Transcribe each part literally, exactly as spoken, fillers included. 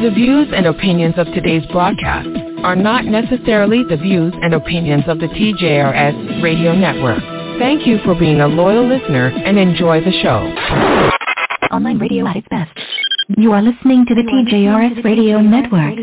The views and opinions of today's broadcast are not necessarily the views and opinions of the T J R S Radio Network. Thank you for being a loyal listener and enjoy the show. Online radio at its best. You are listening to the T J R S Radio Network.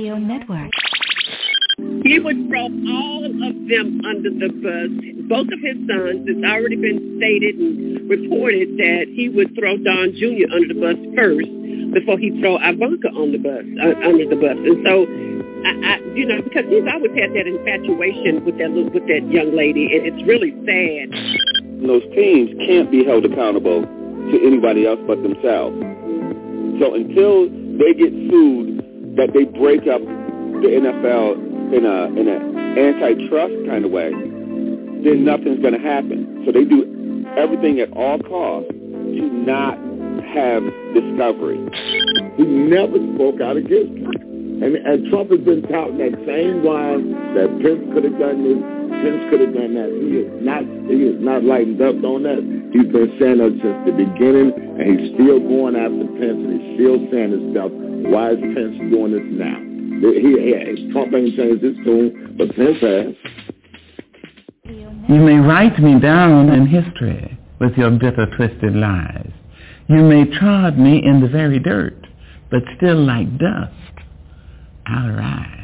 He would throw all of them under the bus. Both of his sons, it's already been stated and reported that he would throw Don Junior under the bus first before he throw Ivanka on the bus, uh, under the bus. And so, I, I, you know, because he's always had that infatuation with that little, with that young lady, and it's really sad. Those teams can't be held accountable to anybody else but themselves. So until they get sued that they break up the N F L in a in an antitrust kind of way, then nothing's going to happen. So they do everything at all costs to not have discovery. He never spoke out against Trump. And, and Trump has been touting that same line that Pence could have done this, Pence could have done that. He is not he is not lightened up on that. He's been saying that since the beginning, and he's still going after Pence, and he's still saying this stuff. Why is Pence doing this now? He, he, Trump ain't changed his tune, but Pence has. You may write me down in history with your bitter, twisted lies. You may trod me in the very dirt, but still like dust, I'll rise.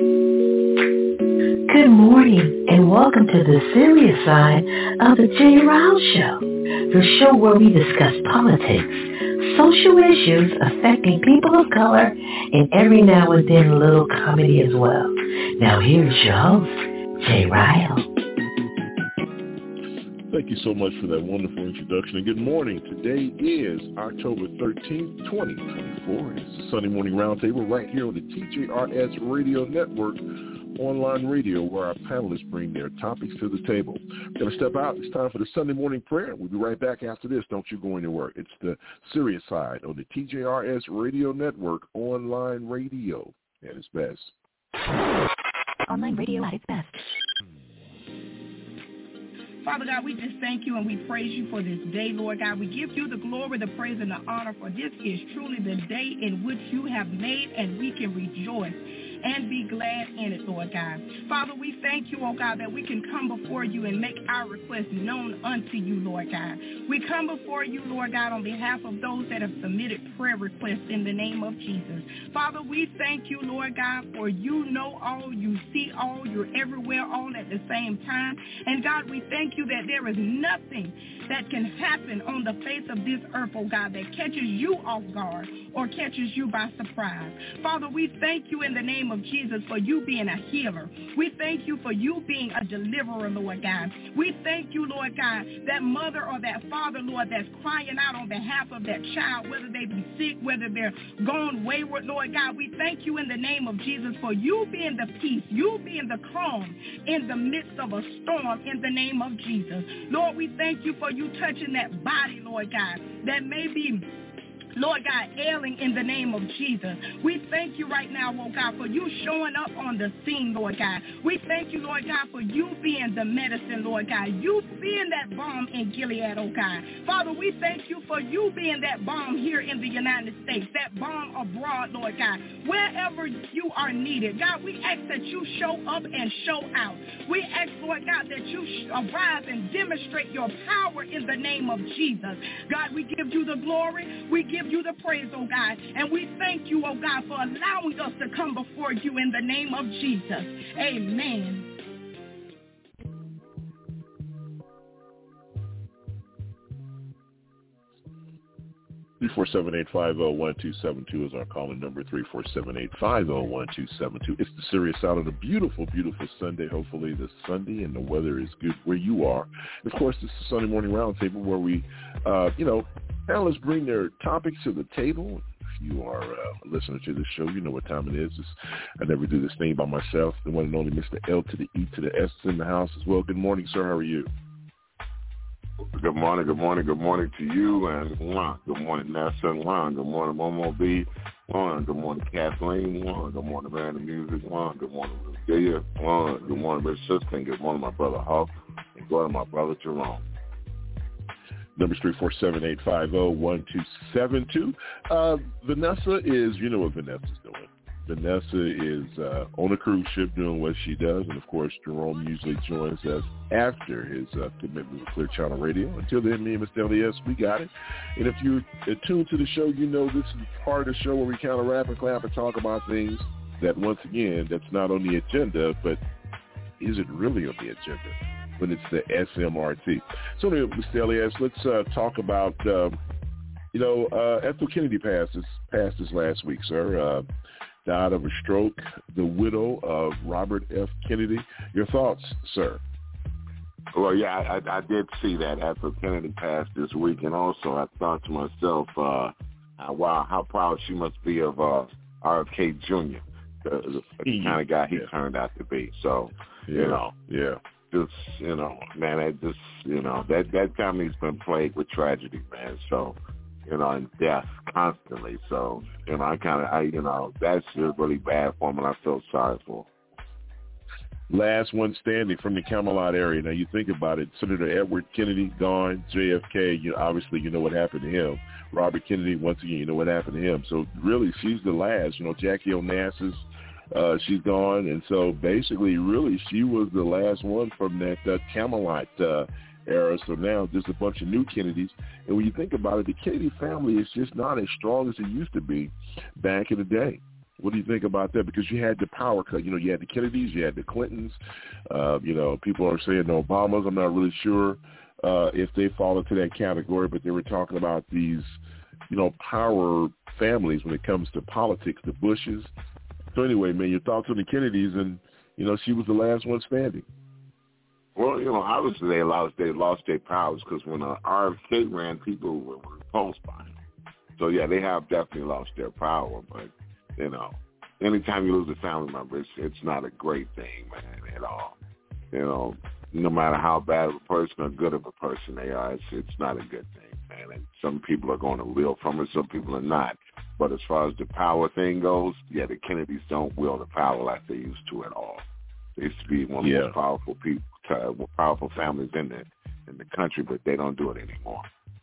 Good morning, and welcome to the serious side of the Jay Ryle Show, the show where we discuss politics, social issues affecting people of color, and every now and then a little comedy as well. Now here's your host, Jay Ryle. Thank you so much for that wonderful introduction, and good morning. Today is October thirteenth, twenty twenty-four. It's the Sunday Morning Roundtable right here on the T J R S Radio Network, online radio, where our panelists bring their topics to the table. We're going to step out. It's time for the Sunday morning prayer. We'll be right back after this. Don't you go anywhere. It's the serious side on the T J R S Radio Network, online radio at its best. Online radio at its best. Father God, we just thank you and we praise you for this day, Lord God. We give you the glory, the praise, and the honor, for this is truly the day in which you have made, and we can rejoice and be glad in it, Lord God. Father, we thank you, oh God, that we can come before you and make our requests known unto you, Lord God. We come before you, Lord God, on behalf of those that have submitted prayer requests in the name of Jesus. Father, we thank you, Lord God, for you know all, you see all, you're everywhere all at the same time. And God, we thank you that there is nothing that can happen on the face of this earth, oh God, that catches you off guard or catches you by surprise. Father, we thank you in the name of Jesus for you being a healer. We thank you for you being a deliverer, Lord God. We thank you, Lord God, that mother or that father, Lord, that's crying out on behalf of that child, whether they be sick, whether they're gone wayward, Lord God. We thank you in the name of Jesus for you being the peace, you being the calm in the midst of a storm in the name of Jesus. Lord, we thank you for you touching that body, Lord God, that may be, Lord God, ailing in the name of Jesus. We thank you right now, oh God, for you showing up on the scene, Lord God. We thank you, Lord God, for you being the medicine, Lord God. You being that balm in Gilead, oh God. Father, we thank you for you being that balm here in the United States, that balm abroad, Lord God. Wherever you are needed, God, we ask that you show up and show out. We ask, Lord God, that you arise and demonstrate your power in the name of Jesus. God, we give you the glory. We give you the praise, oh God, and we thank you, oh God, for allowing us to come before you in the name of Jesus. Amen. three four seven, eight five zero, one two seven two is our calling number, three four seven, eight five zero, one two seven two. It's the serious side of the beautiful, beautiful Sunday. Hopefully this Sunday and the weather is good where you are. Of course, this is the Sunday Morning Roundtable where we, uh, you know, panelists bring their topics to the table. If you are uh, listening to this show, you know what time it is. It's, I never do this thing by myself. The one and only Mister L to the E to the S is in the house as well. Good morning, sir. How are you? Good morning, good morning, good morning to you, and one. Good morning, Nessa, one. Good morning, Momo B, one. Good morning, Kathleen, one. Good morning, Man of Music, one. Good morning, Lucia, one. Good morning, Rich Sister, and good morning, my brother Hawk, and good morning, my brother Jerome. Number three four seven, eight five zero, one two seven two. Uh, Vanessa is, you know what Vanessa's doing. Vanessa is uh, on a cruise ship doing what she does, and of course, Jerome usually joins us after his uh, commitment with Clear Channel Radio. Until then, me and Mister Elias, we got it. And if you're tuned to the show, you know this is part of the show where we kind of rap and clap and talk about things that, once again, that's not on the agenda, but is it really on the agenda when it's the S M R T? So anyway, Mister Elias, let's uh, talk about, uh, you know, uh, Ethel Kennedy passed this, passed this last week, sir. Uh, died of a stroke, the widow of Robert F. Kennedy. Your thoughts, sir? Well, yeah, I, I did see that Ethel Kennedy passed this week, and also I thought to myself, uh, wow, how proud she must be of uh, R F K Junior, the, the kind of guy he yeah. turned out to be. So, yeah. you know, yeah, just, you know, man, that just, you know, that, that family's been plagued with tragedy, man. So, you know, and death constantly. So, you know, I kind of, I, you know, that's just really bad for him, and I feel sorry for him. Last one standing from the Camelot area. Now, you think about it, Senator Edward Kennedy gone, J F K, you know, obviously you know what happened to him. Robert Kennedy, once again, you know what happened to him. So, really, she's the last. You know, Jackie Onassis, uh, she's gone. And so, basically, really, she was the last one from that uh, Camelot uh era. So now there's a bunch of new Kennedys. And when you think about it, the Kennedy family is just not as strong as it used to be back in the day. What do you think about that? Because you had the power cut. You know, you had the Kennedys, you had the Clintons. Uh, you know, people are saying the Obamas. I'm not really sure uh, if they fall into that category, but they were talking about these, you know, power families when it comes to politics, the Bushes. So anyway, man, your thoughts on the Kennedys, and, you know, she was the last one standing. Well, you know, obviously they lost they lost their powers because when uh, R F K ran, people were repulsed by him. So yeah, they have definitely lost their power. But you know, anytime you lose a family member, it's, it's not a great thing, man, at all. You know, no matter how bad of a person or good of a person they are, it's it's not a good thing, man. And some people are going to wield from it, some people are not. But as far as the power thing goes, yeah, the Kennedys don't wield the power like they used to at all. They used to be one of the yeah. most powerful people. Uh, powerful families in the in the country, but they don't do it anymore.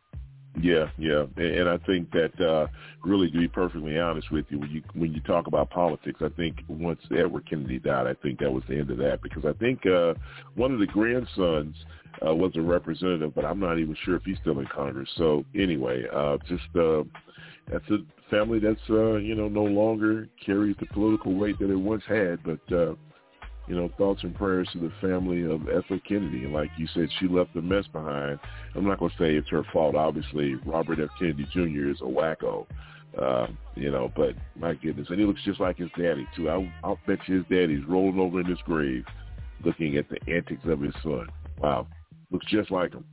Yeah, yeah, and, and I think that uh, really, to be perfectly honest with you, when you when you talk about politics, I think once Edward Kennedy died, I think that was the end of that, because I think uh, one of the grandsons uh, was a representative, but I'm not even sure if he's still in Congress. So anyway, uh, just uh, that's a family that's uh, you know no longer carries the political weight that it once had, but. Uh, You know, thoughts and prayers to the family of Ethel Kennedy. And like you said, she left a mess behind. I'm not going to say it's her fault. Obviously, Robert F. Kennedy Junior is a wacko, uh, you know, but my goodness. And he looks just like his daddy, too. I, I'll bet you his daddy's rolling over in his grave looking at the antics of his son. Wow. Looks just like him.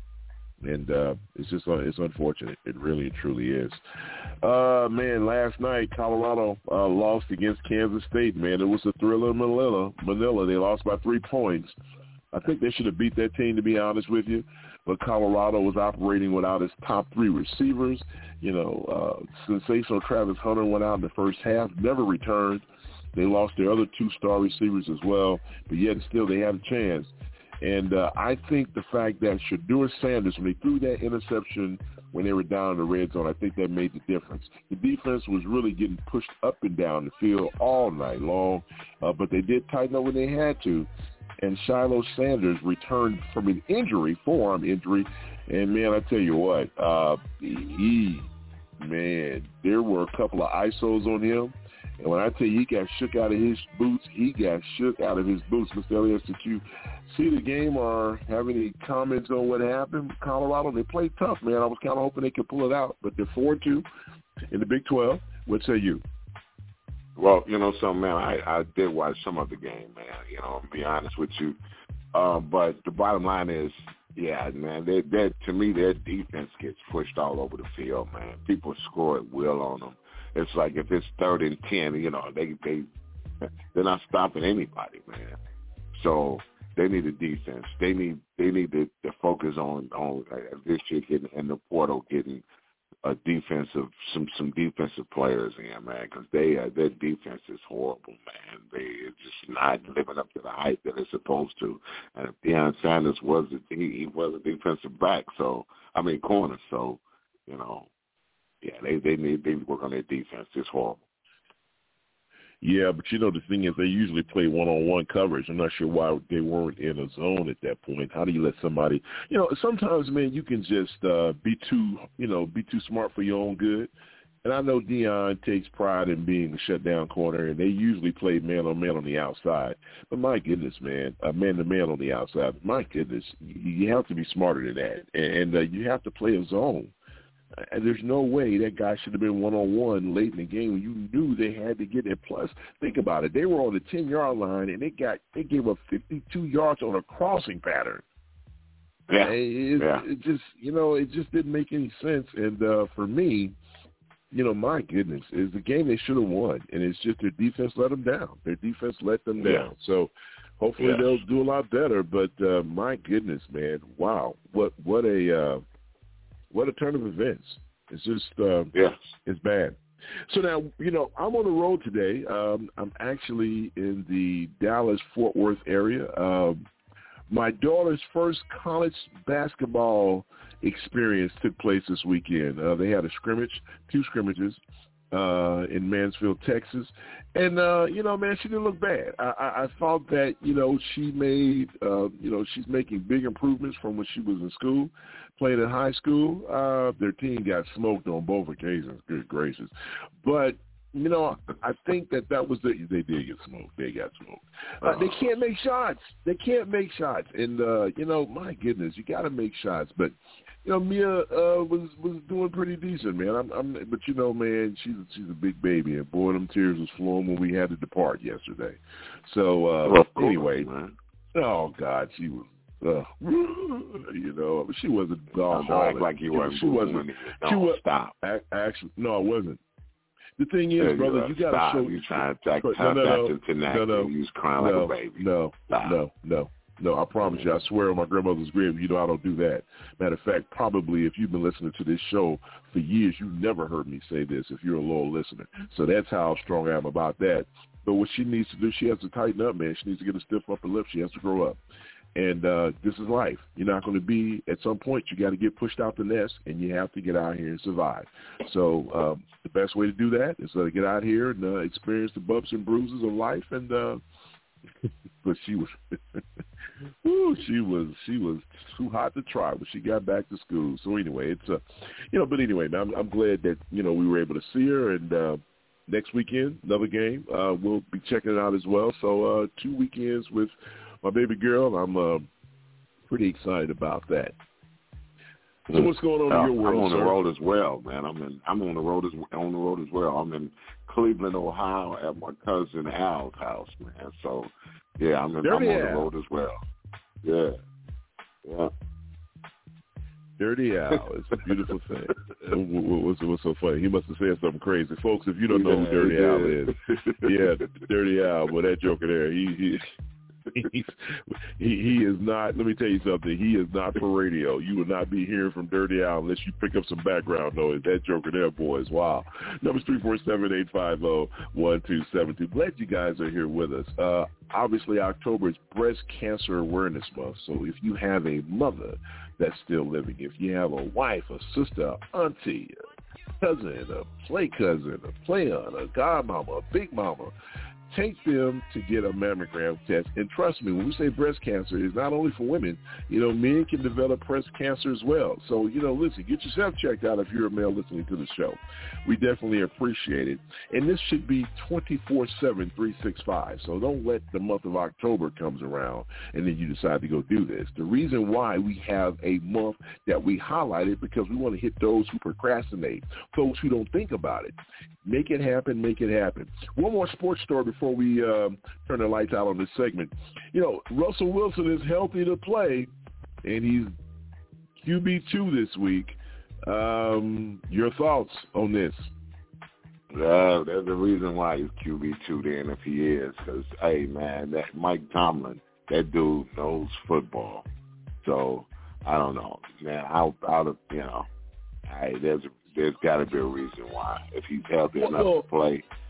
And uh, it's just uh, it's unfortunate. It really and truly is. Uh, man, last night, Colorado uh, lost against Kansas State, man. It was a thriller in Manila. Manila. They lost by three points. I think they should have beat that team, to be honest with you. But Colorado was operating without its top three receivers. You know, uh, sensational Travis Hunter went out in the first half, never returned. They lost their other two star receivers as well, but yet still they had a chance. And uh, I think the fact that Shedeur Sanders, when they threw that interception when they were down in the red zone, I think that made the difference. The defense was really getting pushed up and down the field all night long, uh, but they did tighten up when they had to. And Shiloh Sanders returned from an injury, forearm injury, and, man, I tell you what, uh, he, man, there were a couple of I S Os on him. And when I tell you he got shook out of his boots, he got shook out of his boots. Mister Elias, did you see the game or have any comments on what happened? Colorado, they played tough, man. I was kind of hoping they could pull it out, but they're four and two in the Big twelve. What say you? Well, you know, so, man, I, I did watch some of the game, man, you know, to be honest with you. Uh, but the bottom line is, yeah, man, they, they, to me, their defense gets pushed all over the field, man. People score at will on them. It's like if it's third and ten, you know, they they they're not stopping anybody, man. So they need a defense. They need they need to, to focus on on uh, this year getting in the portal, getting a defensive some some defensive players in, man, because they uh, their defense is horrible, man. They are just not living up to the hype that it's supposed to. And if Deion Sanders was a, he, he was a defensive back, so I mean corner, so you know. Yeah, they they need they work on their defense. It's horrible. Yeah, but you know the thing is they usually play one-on-one coverage. I'm not sure why they weren't in a zone at that point. How do you let somebody, you know, sometimes, man, you can just uh, be too, you know, be too smart for your own good. And I know Deion takes pride in being the shutdown corner, and they usually play man-on-man on the outside. But my goodness, man, uh, man-to-man on the outside, my goodness, you have to be smarter than that. And uh, you have to play a zone. And there's no way that guy should have been one-on-one late in the game when you knew they had to get it. Plus, think about it. They were on the ten-yard line, and they got they gave up fifty-two yards on a crossing pattern. Yeah. It, yeah. it just, you know, it just didn't make any sense. And uh, for me, you know, my goodness, is the game they should have won, and it's just their defense let them down. Their defense let them down. Yeah. So hopefully yeah. they'll do a lot better. But uh, my goodness, man, wow, what what a uh, what a turn of events. It's just uh, yes, it's bad. So now, you know, I'm on the road today. Um, I'm actually in the Dallas-Fort Worth area. Um, my daughter's first college basketball experience took place this weekend. Uh, they had a scrimmage, two scrimmages uh, in Mansfield, Texas. And, uh, you know, man, she didn't look bad. I, I, I thought that, you know, she made, uh, you know, she's making big improvements from when she was in school, playing in high school. Uh, their team got smoked on both occasions, good gracious. But, you know, I think that that was the – they did get smoked. They got smoked. Uh, they can't make shots. They can't make shots. And, uh, you know, my goodness, you got to make shots. But, you know, Mia uh, was was doing pretty decent, man. I'm, I'm, but, you know, man, she's, she's a big baby. And, boy, them tears was flowing when we had to depart yesterday. So, uh, well, anyway, man. Oh, God, she was – Uh, you know, she wasn't dog. Don't act like you wasn't. She wasn't. Don't she was, stop. Actually, no, I wasn't. The thing is, yeah, brother, you, you got to show. You trying to act no, no, no, tonight? No, no, you was crying no, like a baby. No, stop. no, no, no. I promise mm-hmm. you. I swear on my grandmother's grave, you know I don't do that. Matter of fact, probably if you've been listening to this show for years, you never heard me say this. If you're a loyal listener, so that's how strong I am about that. But what she needs to do, she has to tighten up, man. She needs to get a stiff upper lip. She has to grow up. And uh, this is life. You're not going to be, at some point, you got to get pushed out the nest, and you have to get out here and survive. So um, the best way to do that is uh, get out here and uh, experience the bumps and bruises of life. And uh, but she was, woo, she was, she was too hot to try when she got back to school. So anyway, it's uh, you know, but anyway, man, I'm, I'm glad that you know we were able to see her. And uh, next weekend, another game, uh, we'll be checking it out as well. So uh, two weekends with my baby girl. I'm uh, pretty excited about that. So what's going on uh, in your world, I'm on sir? the road as well, man. I'm in. I'm on the road as on the road as well. I'm in Cleveland, Ohio, at my cousin Al's house, man. So yeah, I'm, in, I'm on the road as well. Yeah, yeah. Dirty Al. It's a beautiful thing. What's, what's so funny? He must have said something crazy, folks. If you don't know yeah, who Dirty yeah. Al is, yeah, Dirty Al. Well, that joker there, he. he He's, he he is not. Let me tell you something. He is not for radio. You will not be hearing from Dirty Al unless you pick up some background noise. That joker there, boys. Wow. Number three four seven eight five zero one two seven two. Glad you guys are here with us. Uh, obviously, October is Breast Cancer Awareness Month. So if you have a mother that's still living, if you have a wife, a sister, a auntie, a cousin, a play cousin, a play aunt, a godmama, a big mama, take them to get a mammogram test. And trust me, when we say breast cancer, it's not only for women. You know, men can develop breast cancer as well. So, you know, listen, get yourself checked out if you're a male listening to the show. We definitely appreciate it. And this should be twenty-four seven, three sixty-five. So don't let the month of October comes around and then you decide to go do this. The reason why we have a month that we highlighted because we want to hit those who procrastinate, those who don't think about it. Make it happen, make it happen. One more sports story before we um, turn the lights out on this segment. You know, Russell Wilson is healthy to play, and he's Q B two this week. Um, your thoughts on this? Uh, there's a reason why he's Q B two then if he is, because, hey, man, that Mike Tomlin, that dude knows football. So, I don't know. Man, out, out of, you know, hey, there's a There's got to be a reason why. If he's healthy well, enough well, to play.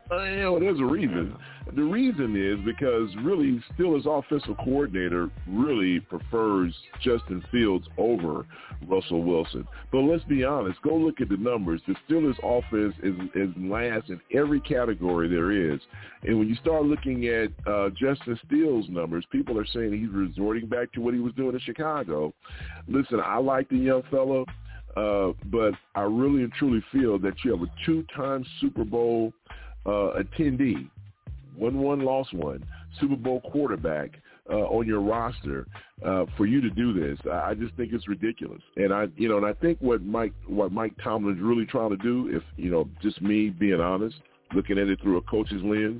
Uh, you know, there's a reason. The reason is because really Steelers offensive coordinator really prefers Justin Fields over Russell Wilson. But let's be honest, go look at the numbers. The Steelers offense is, is last in every category there is. And when you start looking at uh, Justin Steele's numbers, people are saying he's resorting back to what he was doing in Chicago. Listen, I like the young fellow, uh, but I really and truly feel that you have a two-time Super Bowl Uh, attendee, won one, lost one, Super Bowl quarterback uh, on your roster uh, for you to do this. I, I just think it's ridiculous. And I, you know, and I think what Mike, what Mike Tomlin is really trying to do, if you know, just me being honest, looking at it through a coach's lens,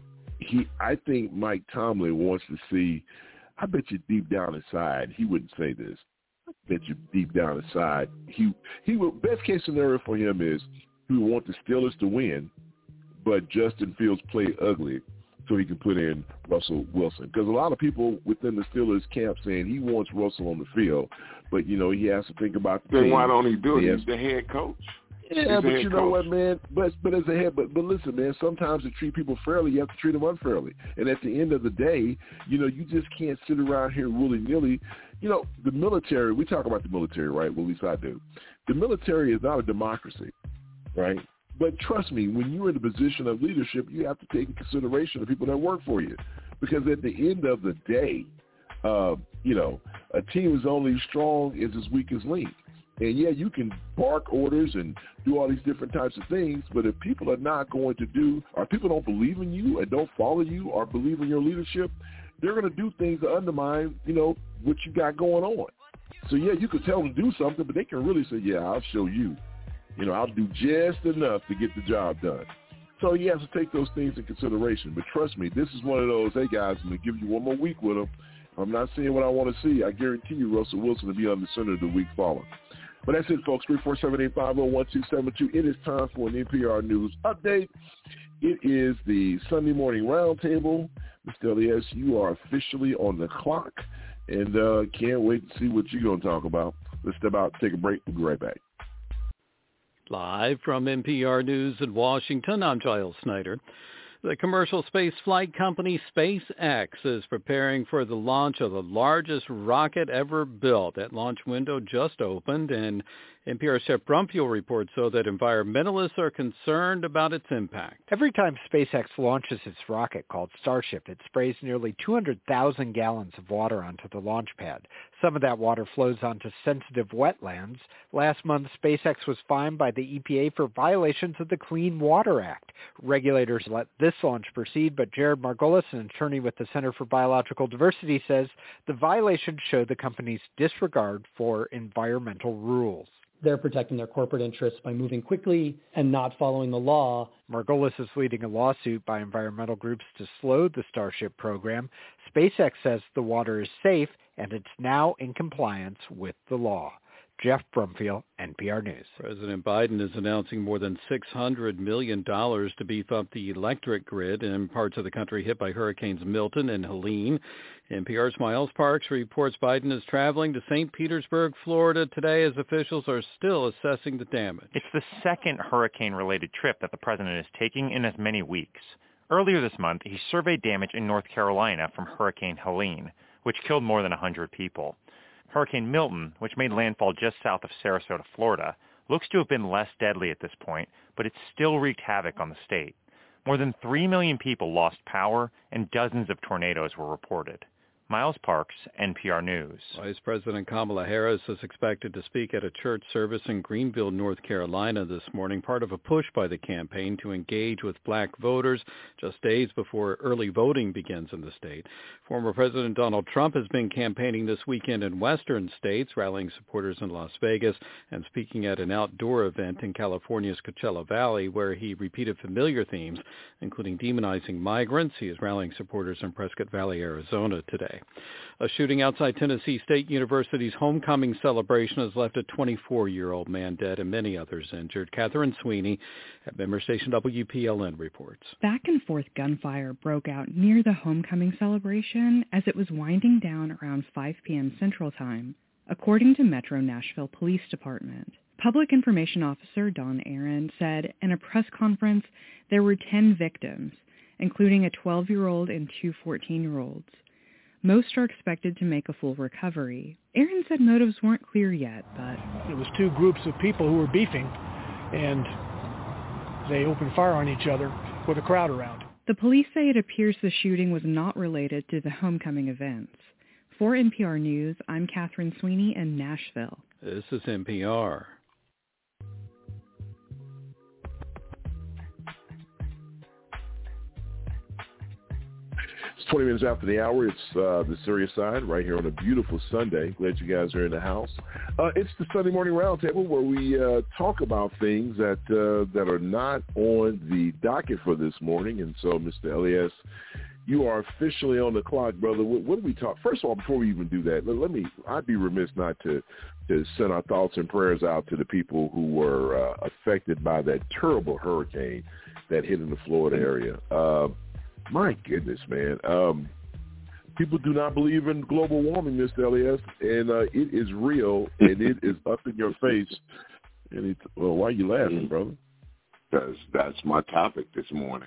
he, I think Mike Tomlin wants to see. I bet you deep down inside he wouldn't say this. I bet you deep down inside he he would. Best case scenario for him is he would want the Steelers to win, but Justin Fields play ugly so he can put in Russell Wilson. Because a lot of people within the Steelers camp saying he wants Russell on the field, but, you know, he has to think about the Then team. why don't he do it? He He's has, the head coach. Yeah, He's but you know coach. what, man? But but as a head, but but listen, man. Sometimes to treat people fairly, you have to treat them unfairly. And at the end of the day, you know, you just can't sit around here willy nilly. You know, the military. We talk about the military, right? Well, at least I do. The military is not a democracy, right? But trust me, when you're in a position of leadership, you have to take into consideration the people that work for you, because at the end of the day, uh, you know, a team is only strong as its weakest link. And, yeah, you can bark orders and do all these different types of things, but if people are not going to do, or people don't believe in you and don't follow you or believe in your leadership, they're going to do things to undermine, you know, what you got going on. So, yeah, you could tell them to do something, but they can really say, yeah, I'll show you. You know, I'll do just enough to get the job done. So he has to take those things in consideration. But trust me, this is one of those, hey, guys, I'm going to give you one more week with him. I'm not seeing what I want to see. I guarantee you Russell Wilson will be on the center of the week following. But that's it, folks. three four seven, eight five zero, one two seven two. It is time for an N P R News update. It is the Sunday Morning Roundtable. Mister Elias, you are officially on the clock, and uh, can't wait to see what you're going to talk about. Let's step out, take a break. We'll be right back. Live from N P R News in Washington, I'm Giles Snyder. The commercial space flight company SpaceX is preparing for the launch of the largest rocket ever built. That launch window just opened, and N P R's Jeff Brumfield reports so that environmentalists are concerned about its impact. Every time SpaceX launches its rocket called Starship, it sprays nearly two hundred thousand gallons of water onto the launch pad. Some of that water flows onto sensitive wetlands. Last month, SpaceX was fined by the E P A for violations of the Clean Water Act. Regulators let this launch proceed, but Jared Margolis, an attorney with the Center for Biological Diversity, says the violations show the company's disregard for environmental rules. They're protecting their corporate interests by moving quickly and not following the law. Margolis is leading a lawsuit by environmental groups to slow the Starship program. SpaceX says the water is safe and it's now in compliance with the law. Jeff Brumfield, N P R News. President Biden is announcing more than six hundred million dollars to beef up the electric grid in parts of the country hit by Hurricanes Milton and Helene. N P R's Miles Parks reports Biden is traveling to Saint Petersburg, Florida today as officials are still assessing the damage. It's the second hurricane-related trip that the president is taking in as many weeks. Earlier this month, he surveyed damage in North Carolina from Hurricane Helene, which killed more than one hundred people. Hurricane Milton, which made landfall just south of Sarasota, Florida, looks to have been less deadly at this point, but it still wreaked havoc on the state. More than three million people lost power, and dozens of tornadoes were reported. Miles Parks, N P R News. Vice President Kamala Harris is expected to speak at a church service in Greenville, North Carolina this morning, part of a push by the campaign to engage with black voters just days before early voting begins in the state. Former President Donald Trump has been campaigning this weekend in western states, rallying supporters in Las Vegas and speaking at an outdoor event in California's Coachella Valley, where he repeated familiar themes, including demonizing migrants. He is rallying supporters in Prescott Valley, Arizona today. A shooting outside Tennessee State University's homecoming celebration has left a twenty-four-year-old man dead and many others injured. Catherine Sweeney at member station W P L N reports. Back and forth gunfire broke out near the homecoming celebration as it was winding down around five p.m. Central Time, according to Metro Nashville Police Department. Public Information Officer Don Aaron said in a press conference there were ten victims, including a twelve-year-old and two fourteen-year-olds. Most are expected to make a full recovery. Aaron said motives weren't clear yet, but... It was two groups of people who were beefing, and they opened fire on each other with a crowd around. The police say it appears the shooting was not related to the homecoming events. For N P R News, I'm Catherine Sweeney in Nashville. This is N P R. It's twenty minutes after the hour. It's uh, the Serious Side right here on a beautiful Sunday. Glad you guys are in the house. Uh, it's the Sunday Morning Roundtable where we uh, talk about things that uh, that are not on the docket for this morning. And so, Mister Elias, you are officially on the clock, brother. What, what do we talk? First of all, before we even do that, let, let me. I'd be remiss not to to send our thoughts and prayers out to the people who were uh, affected by that terrible hurricane that hit in the Florida area. Uh, My goodness, man. Um, people do not believe in global warming, Mister Elias, and uh, it is real, and it is up in your face. And it's, well, why are you laughing, brother? Because that's my topic this morning.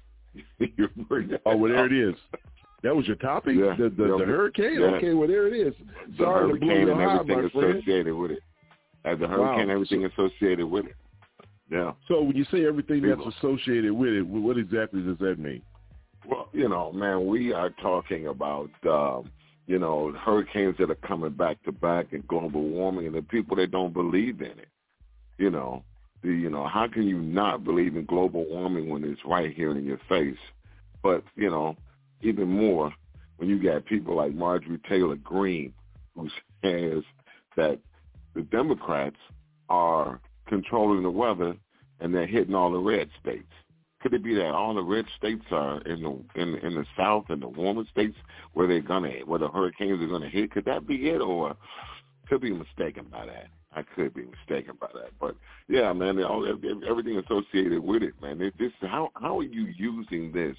Oh, well, there it is. That was your topic? Yeah. The, the, yeah. the hurricane? Yeah. Okay, well, there it is. The Sorry to blow hurricane your and high, everything my friend. associated with it. As the hurricane, Wow. everything associated with it. Yeah. So when you say everything People. that's associated with it, what exactly does that mean? Well, you know, man, we are talking about, um, you know, hurricanes that are coming back to back and global warming and the people that don't believe in it. You know, the, you know, how can you not believe in global warming when it's right here in your face? But, you know, even more when you got people like Marjorie Taylor Greene, who says that the Democrats are controlling the weather and they're hitting all the red states. Could it be that all the red states are in the in, in the South and the warmer states where they're gonna where the hurricanes are gonna hit? Could that be it, or could be mistaken by that? I could be mistaken by that, but yeah, man, all, everything associated with it, man. It, this how how are you using this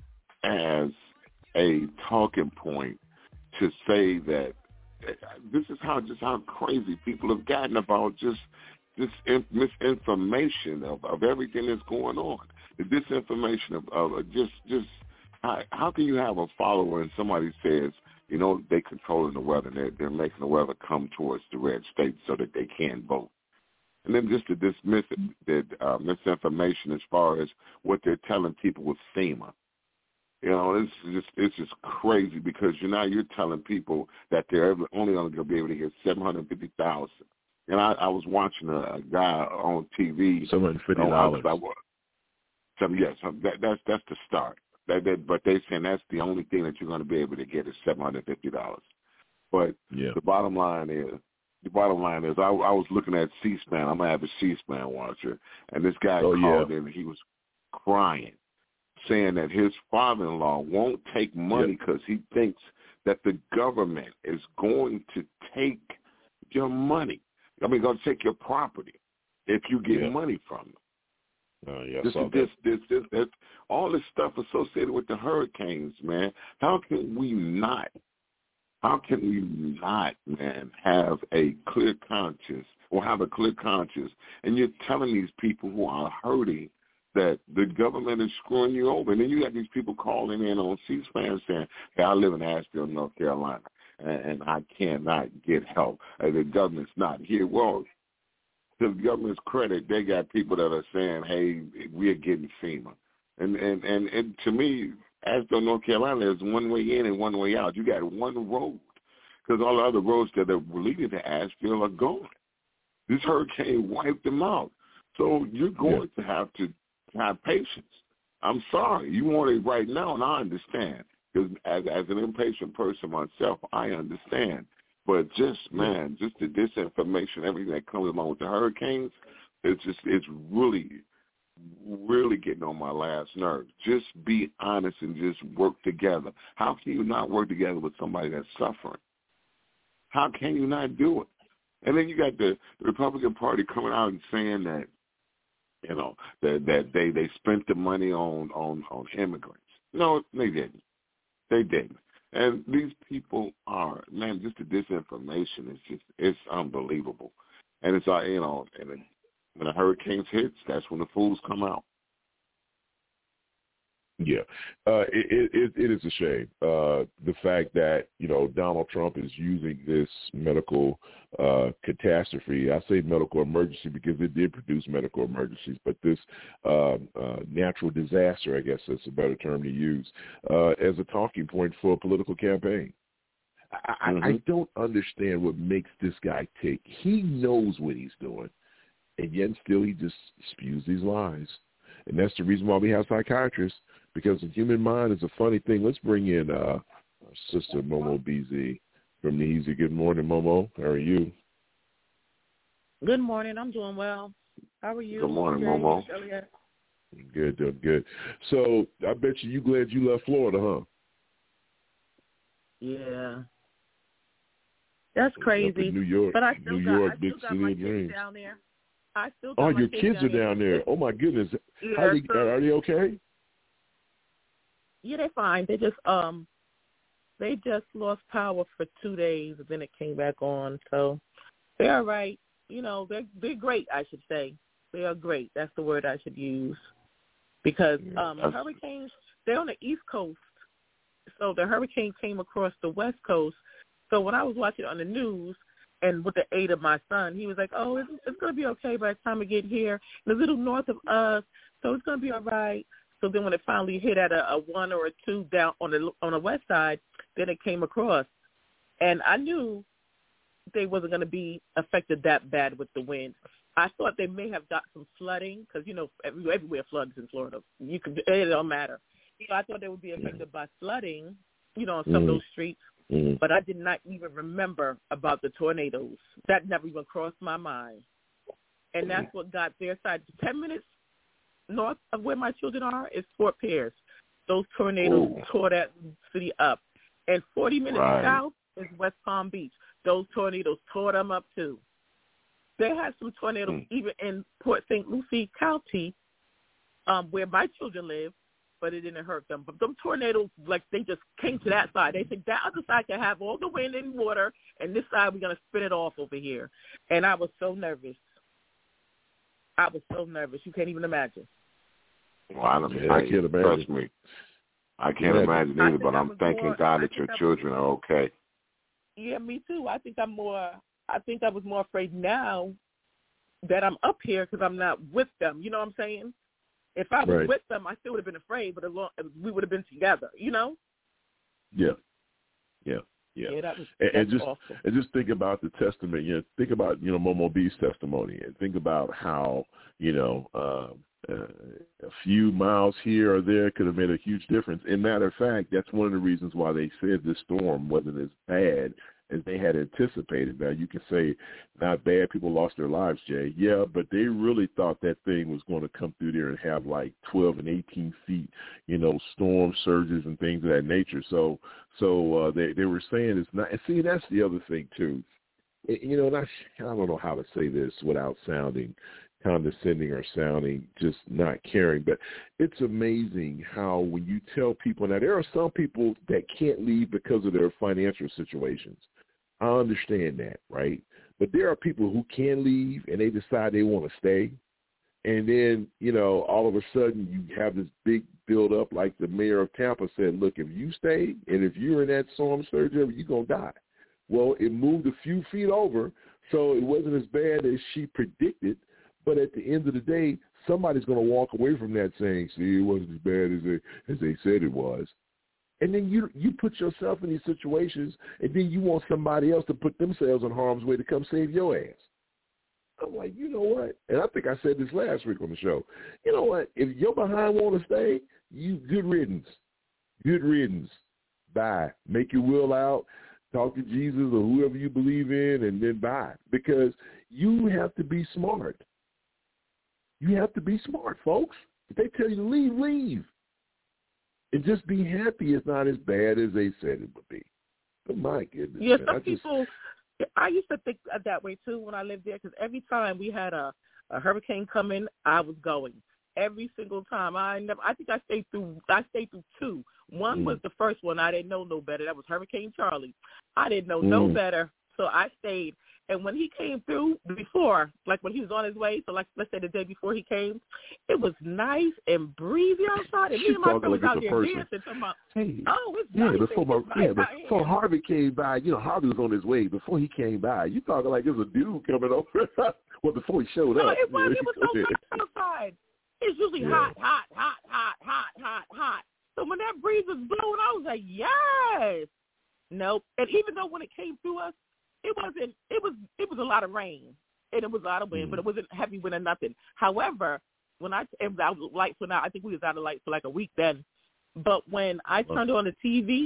as a talking point to say that this is how just how crazy people have gotten about just this misinformation of, of everything that's going on. The disinformation of, of just just how, how can you have a follower and somebody says, you know, they controlling the weather and they're, they're making the weather come towards the red states so that they can't vote. And then just to dismiss it, the uh, misinformation as far as what they're telling people with FEMA. You know, it's just it's just crazy because you know you're telling people that they're only going to be able to get seven hundred fifty thousand. And I, I was watching a, a guy on T V. seven hundred fifty dollars. So, yes, that, that's that's the start. That, that, but they're saying that's the only thing that you're going to be able to get is seven hundred fifty dollars. But yeah. the bottom line is, the bottom line is, I, I was looking at C-SPAN. I'm an avid C-SPAN watcher, and this guy oh, called yeah. in and he was crying, saying that his father-in-law won't take money because yep. he thinks that the government is going to take your money. I mean, going to take your property if you get yeah. money from them. Uh, yeah, this, this, this, this, this, all this stuff associated with the hurricanes, man. How can we not? How can we not, man, have a clear conscience or have a clear conscience? And you're telling these people who are hurting that the government is screwing you over. And then you got these people calling in on C-SPAN saying, hey, I live in Asheville, North Carolina, and, and I cannot get help. And the government's not here. Well, to the government's credit, they got people that are saying, hey, we're getting FEMA. And, and, and, and to me, Asheville, North Carolina is one way in and one way out. You got one road because all the other roads that are leading to Asheville are gone. This hurricane wiped them out. So you're going yeah. to have to have patience. I'm sorry. You want it right now, and I understand. Because as, as an impatient person myself, I understand. But just, man, just the disinformation, everything that comes along with the hurricanes, it's just, it's really, really getting on my last nerve. Just be honest and just work together. How can you not work together with somebody that's suffering? How can you not do it? And then you got the, the Republican Party coming out and saying that, you know, that, that they, they spent the money on, on, on immigrants. No, they didn't. They didn't. And these people are, man, just the disinformation is just, it's unbelievable. And it's like, you know, and then when the hurricanes hits, that's when the fools come out. Yeah, uh, it, it it is a shame. Uh, the fact that, you know, Donald Trump is using this medical uh, catastrophe. I say medical emergency because it did produce medical emergencies, but this uh, uh, natural disaster, I guess that's a better term to use, uh, as a talking point for a political campaign. I, mm-hmm. I, I don't understand what makes this guy tick. He knows what he's doing, and yet still he just spews these lies. And that's the reason why we have psychiatrists, because the human mind is a funny thing. Let's bring in uh, our sister Momo B Z from the Easy. Good morning, Momo. How are you? Good morning. I'm doing well. How are you? Good morning, Jay, Momo. Juliet? Good, doing good. So I bet you you glad you left Florida, huh? Yeah. That's crazy. New York, but I still New got, York, I big still got city my of kids dreams. down there. I still got Oh, my your kids, kids down are down there. there. Oh my goodness. Yeah, How they, so, are they okay? Yeah, they're fine. They just um, they just lost power for two days, and then it came back on. So they're all right. You know, they're they're great. I should say they are great. That's the word I should use, because um, hurricanes, they're on the East Coast, so the hurricane came across the West Coast. So when I was watching it on the news, and with the aid of my son, he was like, "Oh, it's, it's going to be okay by the time we get here. It's a little north of us, so it's going to be all right." So then when it finally hit at a, a one or a two down on the on the west side, then it came across. And I knew they wasn't going to be affected that bad with the wind. I thought they may have got some flooding because, you know, everywhere, everywhere floods in Florida. You can, it don't matter. So I thought they would be affected by flooding, you know, on some mm. of those streets. Mm. But I did not even remember about the tornadoes. That never even crossed my mind. And that's what got their side. Ten minutes north of where my children are is Fort Pierce. Those tornadoes Ooh. tore that city up. And forty minutes right. south is West Palm Beach. Those tornadoes tore them up too. They had some tornadoes mm. even in Port Saint Lucie County, um, where my children live, but it didn't hurt them. But them tornadoes, like, they just came to that side. They said that other side can have all the wind and water, and this side we're going to spin it off over here. And I was so nervous. I was so nervous. You can't even imagine. Well, I, don't, yeah, I can't imagine. Trust me. I can't yeah. imagine either, but I'm thanking more, God that your children are okay. Yeah, me too. I think I'm more, I think I was more afraid now that I'm up here because I'm not with them. You know what I'm saying? If I was right. with them, I still would have been afraid, but we would have been together, you know? Yeah. Yeah. Yeah, yeah that was, and, and just awful. and just think about the testimony. You know, think about you know Momo B's testimony, and think about how you know uh, uh, a few miles here or there could have made a huge difference. In matter of fact, that's one of the reasons why they said this storm wasn't as bad as they had anticipated. Now you can say not bad, people lost their lives, Jay. Yeah, but they really thought that thing was going to come through there and have like twelve and eighteen feet, you know, storm surges and things of that nature. So, so uh, they they were saying it's not. And see, that's the other thing too. It, you know, and I I don't know how to say this without sounding condescending or sounding just not caring, but it's amazing how when you tell people, now there are some people that can't leave because of their financial situations. I understand that, right? But there are people who can leave and they decide they want to stay. And then, you know, all of a sudden you have this big build up like the mayor of Tampa said, look, if you stay and if you're in that storm surge, you're going to die. Well, it moved a few feet over, so it wasn't as bad as she predicted. But at the end of the day, somebody's going to walk away from that saying, see, it wasn't as bad as they, as they said it was. And then you you put yourself in these situations, and then you want somebody else to put themselves in harm's way to come save your ass. I'm like, you know what? And I think I said this last week on the show. You know what? If your behind want to stay, you good riddance. Good riddance. Bye. Make your will out. Talk to Jesus or whoever you believe in, and then bye. Because you have to be smart. You have to be smart, folks. If they tell you to leave, leave. And just be happy it's not as bad as they said it would be. But my goodness. Yeah, man, some I just, people, I used to think that way too when I lived there, because every time we had a, a hurricane come in, I was going. Every single time. I never. I think I stayed through, I stayed through two. One mm. was the first one. I didn't know no better. That was Hurricane Charlie. I didn't know mm. no better, so I stayed. And when he came through before, like when he was on his way, so like let's say the day before he came, it was nice and breezy outside. And me and my friend was like out there person. dancing, talking about, hey, oh, it's yeah, nice. before my, it's nice yeah, before Harvey came by, you know, Harvey was on his way. Before he came by, you talking like it was a dude coming over. Well, before he showed no, up. it was. It was so nice outside. It's usually yeah. hot, hot, hot, hot, hot, hot, hot. So when that breeze was blowing, I was like, yes. Nope. And even though when it came through us, it wasn't. It was. It was a lot of rain, and it was a lot of wind, mm. but it wasn't heavy wind or nothing. However, when I it was out of lights for now, I think we was out of lights for like a week then. But when I turned on the T V,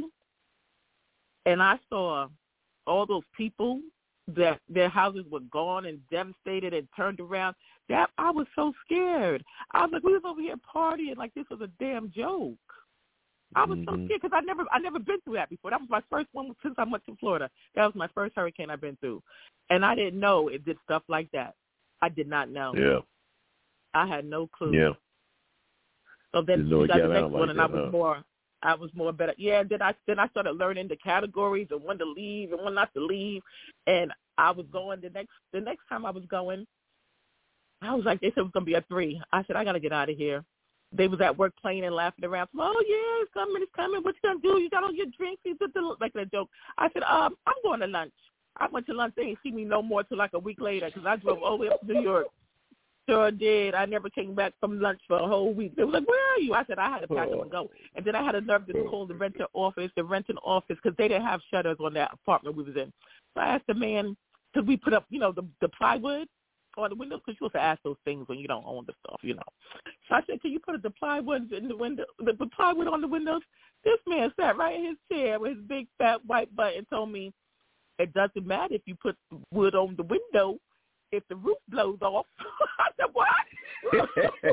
and I saw all those people that their houses were gone and devastated and turned around, that I was so scared. I was like, we was over here partying like this was a damn joke. I was mm-hmm. so scared because I never, I never been through that before. That was my first one since I went to Florida. That was my first hurricane I've been through, and I didn't know it did stuff like that. I did not know. Yeah, I had no clue. Yeah. So then we got the next one, and that, I was huh? more, I was more better. Yeah. Then I then I started learning the categories and when to leave and when not to leave, and I was going the next the next time I was going, I was like, they said it was gonna be a three. I said I gotta get out of here. They was at work playing and laughing around. Oh, yeah, it's coming, it's coming. What you going to do? You got all your drinks? You did the, like a joke. I said, um, I'm going to lunch. I went to lunch. They didn't see me no more till like a week later because I drove all the way up to New York. Sure did. I never came back from lunch for a whole week. They were like, where are you? I said, I had to pack up and go. And then I had a nerve to call the renter office, the renting office, because they didn't have shutters on that apartment we was in. So I asked the man, because we put up, you know, the, the plywood on the windows, because you're supposed to ask those things when you don't own the stuff, you know. So I said, can you put the plywood in the window, the, the plywood on the windows? This man sat right in his chair with his big fat white butt and told me, it doesn't matter if you put wood on the window if the roof blows off. I said, what?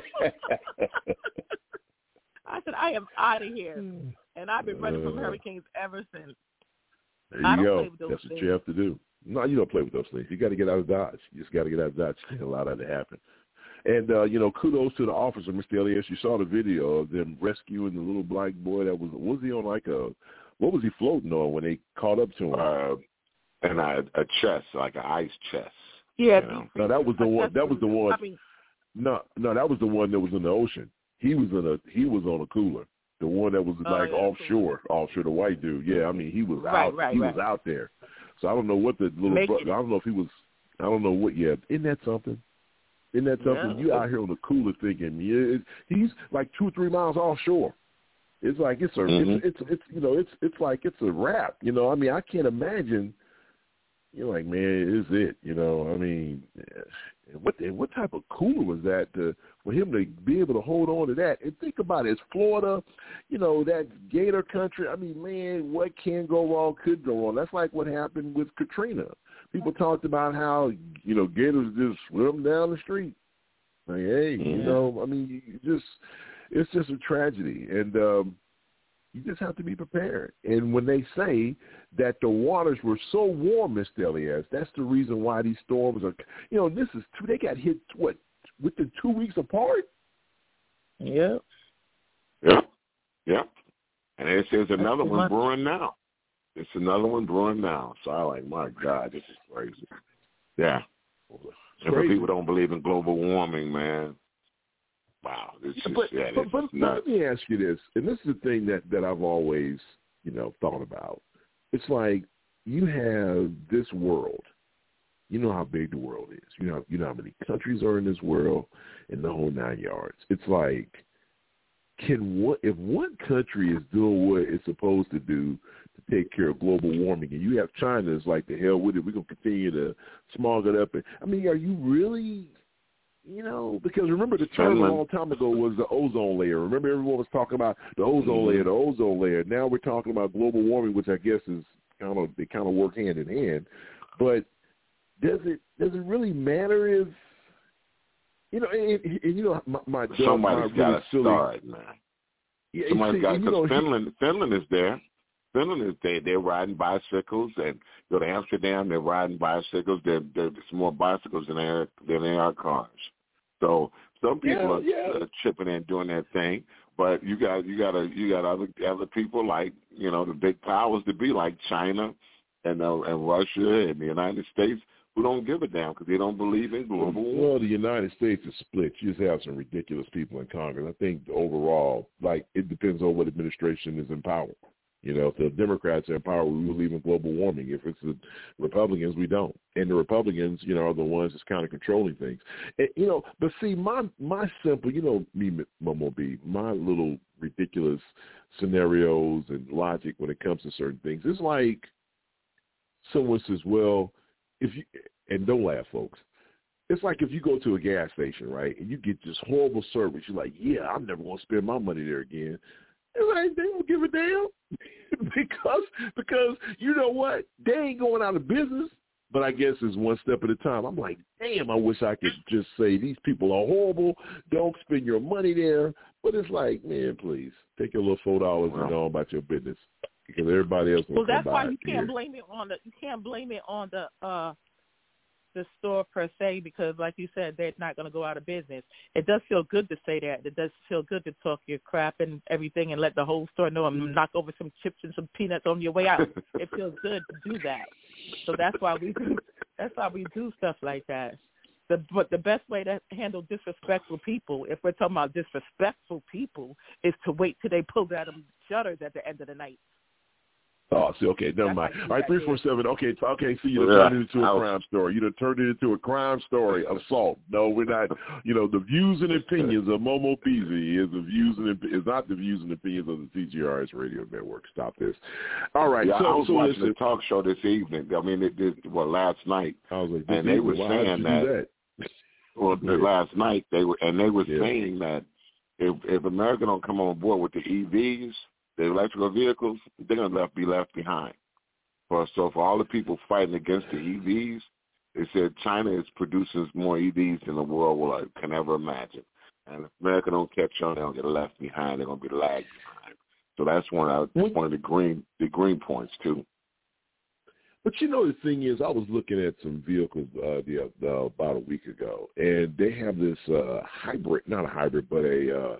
I said, I am out of here. And I've been running from hurricanes ever since. There you I don't go. play with those That's things. what you have to do. No, you don't play with those things. You got to get out of Dodge. You just got to get out of Dodge. You can't allow that to happen. And, uh, you know, kudos to the officer, Mister Elias. You saw the video of them rescuing the little black boy that was, was he on like a, what was he floating on when they caught up to him? Uh, and a, a chest, like an ice chest. Yeah. You know? No, that was the one. That was the one. I mean, no, no, that was the one that was in the ocean. He was in a, he was on a cooler. The one that was oh, like yeah, offshore, cool. offshore, the white dude. Yeah, I mean, he was right, out. right, he right. was out there. So I don't know what the little Make brother, I don't know if he was, I don't know what, yeah. Isn't that something? Isn't that something? Yeah. You out here on the cooler thinking, yeah, it, he's like two or three miles offshore. It's like, it's a, mm-hmm. it's, it's, it's, you know, it's, it's like, it's a wrap. You know, I mean, I can't imagine, you're like, man, is it, you know, I mean, what the, what type of cooler was that to, for him to be able to hold on to that? And think about it, it's Florida, you know, that gator country. I mean, man, what can go wrong could go wrong. That's like what happened with Katrina. People talked about how, you know, gators just swim down the street. Like, hey, mm-hmm. you know, I mean, you just, it's just a tragedy. And um, you just have to be prepared. And when they say that the waters were so warm, Mister Elias, that's the reason why these storms are, you know, this is, two, they got hit, what, within two weeks apart? Yeah. Yeah. Yeah. And it says another one brewing now. It's another one brewing now. So I like, my God, this is crazy. Yeah. And for people don't believe in global warming, man, wow. It's just, but, yeah, but, but, nuts. but let me ask you this, and this is the thing that, that I've always, you know, thought about. It's like you have this world. You know how big the world is. You know, you know how many countries are in this world and the whole nine yards. It's like, can one, if one country is doing what it's supposed to do to take care of global warming, and you have China is like, the hell with it, we're going to continue to smog it up. And, I mean, are you really, you know, because remember the term a long time ago was the ozone layer. Remember everyone was talking about the ozone mm-hmm. layer, the ozone layer. Now we're talking about global warming, which I guess is kind of, they kind of work hand in hand. But does it does it really matter if, you know, and, and you know, my, my somebody's got to silly. start, man. Yeah, somebody's got, because Finland, he, Finland is there. Finland is there. They're riding bicycles, and go to Amsterdam. They're riding bicycles. There, there's more bicycles than there than there are cars. So some people yeah, are yeah. Uh, chipping in doing their thing, but you got you got a, you got other other people like, you know, the big powers to be like China and uh, and Russia and the United States who don't give a damn because they don't believe in global warming. Well, the United States is split. You just have some ridiculous people in Congress. I think overall, like, it depends on what administration is in power. You know, if the Democrats are in power, we believe in global warming. If it's the Republicans, we don't. And the Republicans, you know, are the ones that's kind of controlling things. And, you know, but see, my my simple, you know, me, Momo B, my little ridiculous scenarios and logic when it comes to certain things. It's like someone says, well, if you, and don't laugh, folks. It's like if you go to a gas station, right, and you get this horrible service, you're like, yeah, I'm never going to spend my money there again. It's like, they don't give a damn because, because you know what? They ain't going out of business, but I guess it's one step at a time. I'm like, damn, I wish I could just say these people are horrible. Don't spend your money there. But it's like, man, please, take your little four dollars and go on about your business because everybody else will well, come that's by why you here. can't blame it on the you can't blame it on the uh the store per se because, like you said, they're not going to go out of business. It does feel good to say that. It does feel good to talk your crap and everything and let the whole store know and knock over some chips and some peanuts on your way out. It feels good to do that. So that's why we do. That's why we do stuff like that. The, but the best way to handle disrespectful people, if we're talking about disrespectful people, is to wait till they pull out them shutters at the end of the night. Oh, see, okay, never That's mind. All right, three four seven. Okay, okay. See, you yeah, turned it into a crime story. You done turned it into a crime story. Assault. No, we're not. You know, the views and opinions of Momo Beasley is the views and is not the views and opinions of the T J R S Radio Network. Stop this. All right. Yeah, so, I was so watching listen. the talk show this evening. I mean, it did well last night, I was like, and they were Why saying that, that. Well, the last night they were, and they were yeah. saying that if if America don't come on board with the E Vs, the electrical vehicles, they're gonna left, be left behind. For, so for all the people fighting against the E Vs, they said China is producing more E Vs than the world will, uh, can ever imagine. And if America don't catch on, they'll get left behind. They're gonna be lagged behind. So that's one of one of the green the green points too. But you know, the thing is, I was looking at some vehicles uh, the, uh, about a week ago, and they have this uh, hybrid, not a hybrid, but a uh,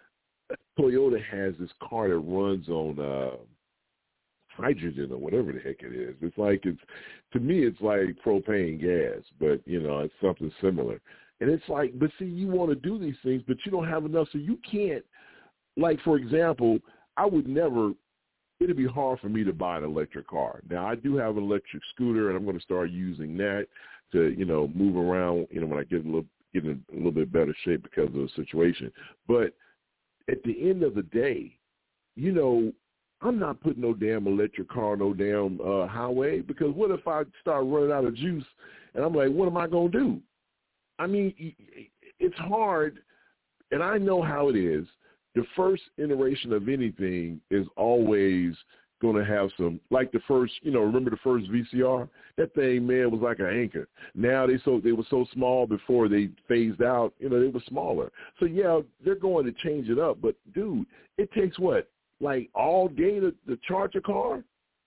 Toyota has this car that runs on uh, hydrogen or whatever the heck it is. It's like, it's to me, it's like propane gas, but, you know, it's something similar. And it's like, but see, you want to do these things, but you don't have enough, so you can't, like, for example, I would never, it'd be hard for me to buy an electric car. Now, I do have an electric scooter, and I'm going to start using that to, you know, move around, you know, when I get a little, get in a little bit better shape because of the situation. But at the end of the day, you know, I'm not putting no damn electric car on no damn uh, highway because what if I start running out of juice and I'm like, what am I going to do? I mean, it's hard, and I know how it is. The first iteration of anything is always going to have some, like the first, you know, remember the first V C R? That thing, man, was like an anchor. Now they so they were so small before they phased out, you know, they were smaller. So, yeah, they're going to change it up. But, dude, it takes what, like all day to, to charge a car?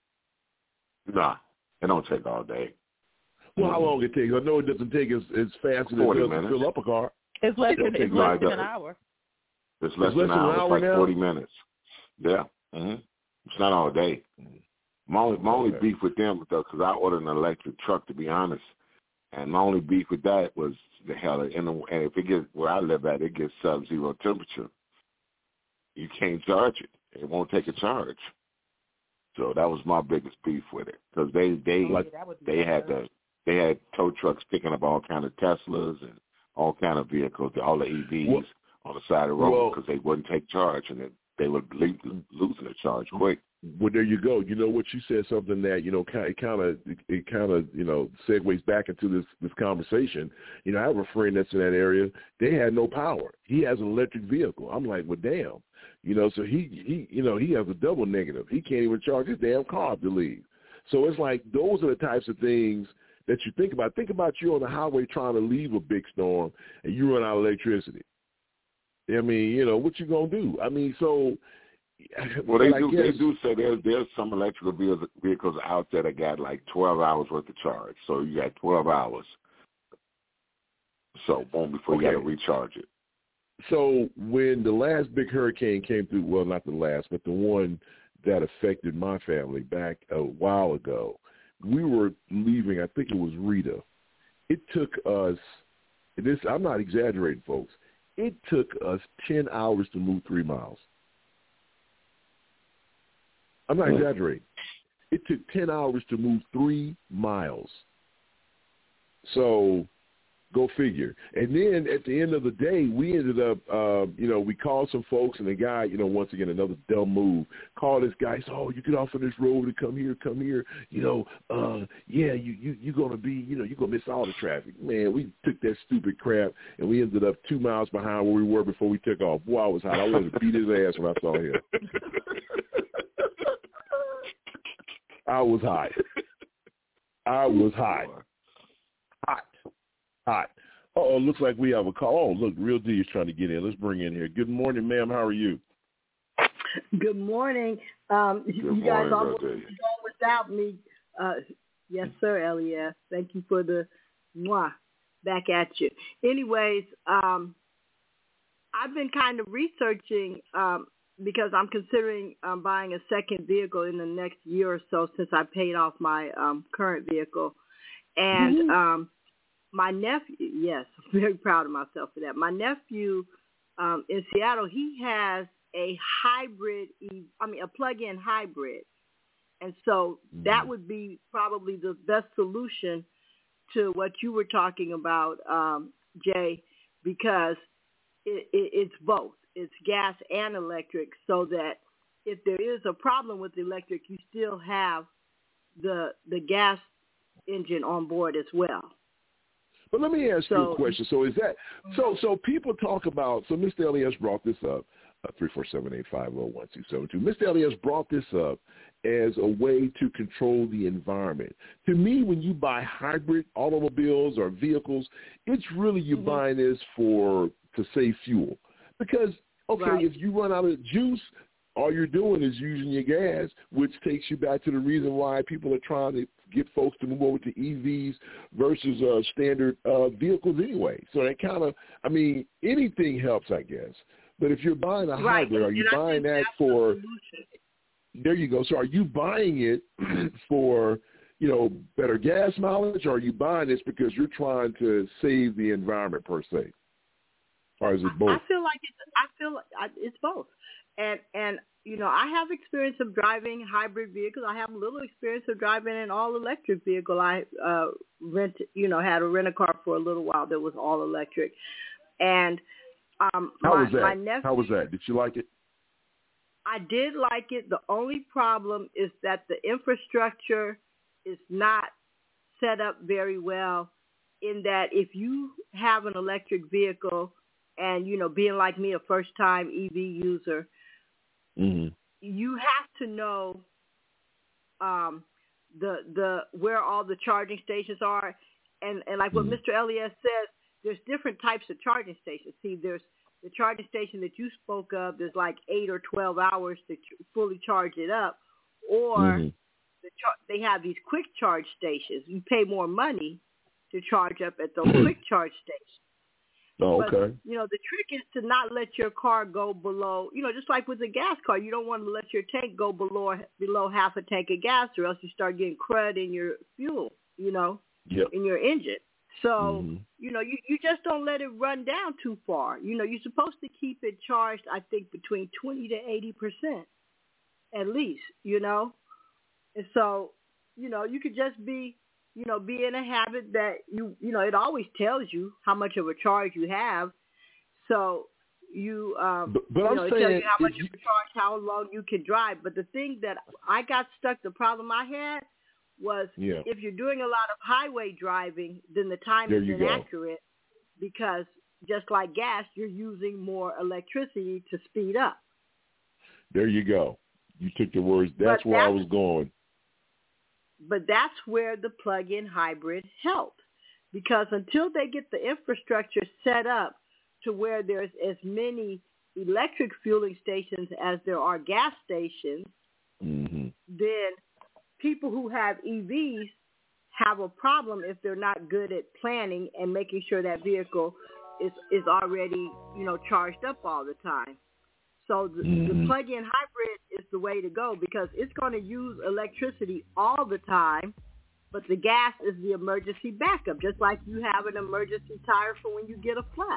Nah, it don't take all day. Well, how long it takes? I know it doesn't take as, as fast as it does to fill up a car. It's less, it than, it's less than an hour. It's less, it's less than an hour. hour it's like now? forty minutes. Yeah. Mm-hmm. It's not all day. My only, my only beef with them, though, because I ordered an electric truck, to be honest, and my only beef with that was the hell, and, and if it gets, where I live at, it gets sub-zero temperature. You can't charge it. It won't take a charge. So that was my biggest beef with it, because they they oh, yeah, they had the they had tow trucks picking up all kind of Teslas and all kind of vehicles, all the E Vs well, on the side of the road because well, they wouldn't take charge, and it, they were losing the charge quick. Well, there you go. You know what, you said something that, you know, it kind of, it kind of, you know, segues back into this, this conversation. You know, I have a friend that's in that area. They had no power. He has an electric vehicle. I'm like, well, damn. You know, so he, he, you know, he has a double negative. He can't even charge his damn car to leave. So it's like those are the types of things that you think about. Think about you on the highway trying to leave a big storm and you run out of electricity. I mean, you know, what you going to do? I mean, so. Well, they do. Guess, they do say there's there's some electrical vehicles out there that got like twelve hours worth of charge. So you got twelve hours. So boom, before okay. you got to recharge it. So when the last big hurricane came through, well, not the last, but the one that affected my family back a while ago, we were leaving. I think it was Rita, it took us, this I'm not exaggerating, folks, it took us ten hours to move three miles. I'm not exaggerating. It took ten hours to move three miles. So go figure. And then at the end of the day, we ended up, uh, you know, we called some folks, and the guy, you know, once again, another dumb move, called this guy, said, oh, you get off of this road and come here, come here. You know, uh, yeah, you, you, you're going to be, you know, you're going to miss all the traffic. Man, we took that stupid crap, and we ended up two miles behind where we were before we took off. Boy, I was hot. I wanted to beat his ass when I saw him. I was hot. I was hot. Hot. Hot. Uh-oh, looks like we have a call. Oh, look, Real D is trying to get in. Let's bring in here. Good morning, ma'am. How are you? Good morning. Um, Good you morning, guys almost brother. gone without me. Uh, yes, sir, L E S. Thank you for the mwah, back at you. Anyways, um, I've been kind of researching um, because I'm considering um, buying a second vehicle in the next year or so since I paid off my um, current vehicle. And mm-hmm. um, my nephew, yes, I'm very proud of myself for that. My nephew um, in Seattle, he has a hybrid, I mean, a plug-in hybrid. And so mm-hmm. that would be probably the best solution to what you were talking about, um, Jay, because it, it, it's both. It's gas and electric, so that if there is a problem with the electric, you still have the the gas engine on board as well. But let me ask so, you a question. So is that so? So people talk about. So Mister Elias brought this up. Uh, three four seven eight five zero one two seven two. Mister Elias brought this up as a way to control the environment. To me, when you buy hybrid automobiles or vehicles, it's really you're mm-hmm. buying this for to save fuel. Because okay, right. if you run out of juice, all you're doing is using your gas, which takes you back to the reason why people are trying to get folks to move over to E Vs versus uh, standard uh, vehicles anyway. So that kind of, I mean, anything helps, I guess. But if you're buying a right. hybrid, are you and buying that for, there you go. So are you buying it for, you know, better gas mileage, or are you buying this because you're trying to save the environment per se? Or is it both? I feel like it's, I feel like it's both. And, and you know, I have experience of driving hybrid vehicles. I have a little experience of driving an all-electric vehicle. I uh, rent, you know, had a rent-a-car for a little while that was all-electric. And um, How my, was that? my nephew, How was that? Did you like it? I did like it. The only problem is that the infrastructure is not set up very well, in that if you have an electric vehicle and, you know, being like me, a first-time E V user, mm-hmm. you have to know um, the the where all the charging stations are. And, and like what mm-hmm. Mister Elias says, there's different types of charging stations. See, there's the charging station that you spoke of, there's like eight or twelve hours to ch- fully charge it up. Or mm-hmm. the char- they have these quick charge stations. You pay more money to charge up at those quick charge stations. Oh, okay. But, you know, the trick is to not let your car go below, you know, just like with a gas car, you don't want to let your tank go below below half a tank of gas, or else you start getting crud in your fuel, you know, yep. in your engine. So, mm-hmm. you know, you, you just don't let it run down too far. You know, you're supposed to keep it charged, I think, between twenty to eighty percent at least, you know. And so, you know, you could just be, you know, be in a habit that you, you know, it always tells you how much of a charge you have. So you, um, but, but you I'm know, it saying, tells you how much you, of a charge, how long you can drive. But the thing that I got stuck, the problem I had was yeah. if you're doing a lot of highway driving, then the time there is you inaccurate go. Because just like gas, you're using more electricity to speed up. There you go. You took the words. That's but where that's, I was going. But that's where the plug-in hybrid helps, because until they get the infrastructure set up to where there's as many electric fueling stations as there are gas stations, mm-hmm. then people who have E Vs have a problem if they're not good at planning and making sure that vehicle is, is already, you know, charged up all the time. So the, mm-hmm. the plug-in hybrid is the way to go, because it's going to use electricity all the time, But the gas is the emergency backup, just like you have an emergency tire for when you get a flat.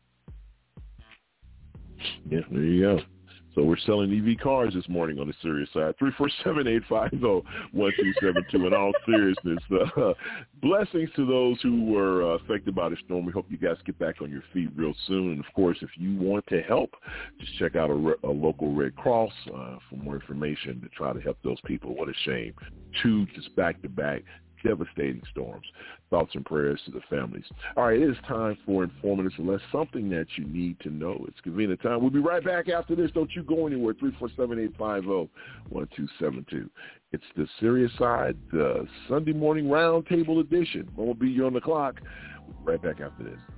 Yeah, there you go. So we're selling E V cars this morning on the serious side. three four seven, eight five zero, one two seven two. In all seriousness, uh, blessings to those who were uh, affected by the storm. We hope you guys get back on your feet real soon. And, of course, if you want to help, just check out a, re- a local Red Cross uh, for more information to try to help those people. What a shame. Two just back-to-back devastating storms. Thoughts and prayers to the families. All right, it is time for Informative Celeste, something that you need to know. It's convenient time. We'll be right back after this. Don't you go anywhere. three four seven, eight five zero, one two seven two. It's the serious side, the Sunday morning roundtable edition. We'll be you on the clock. We'll be right back after this.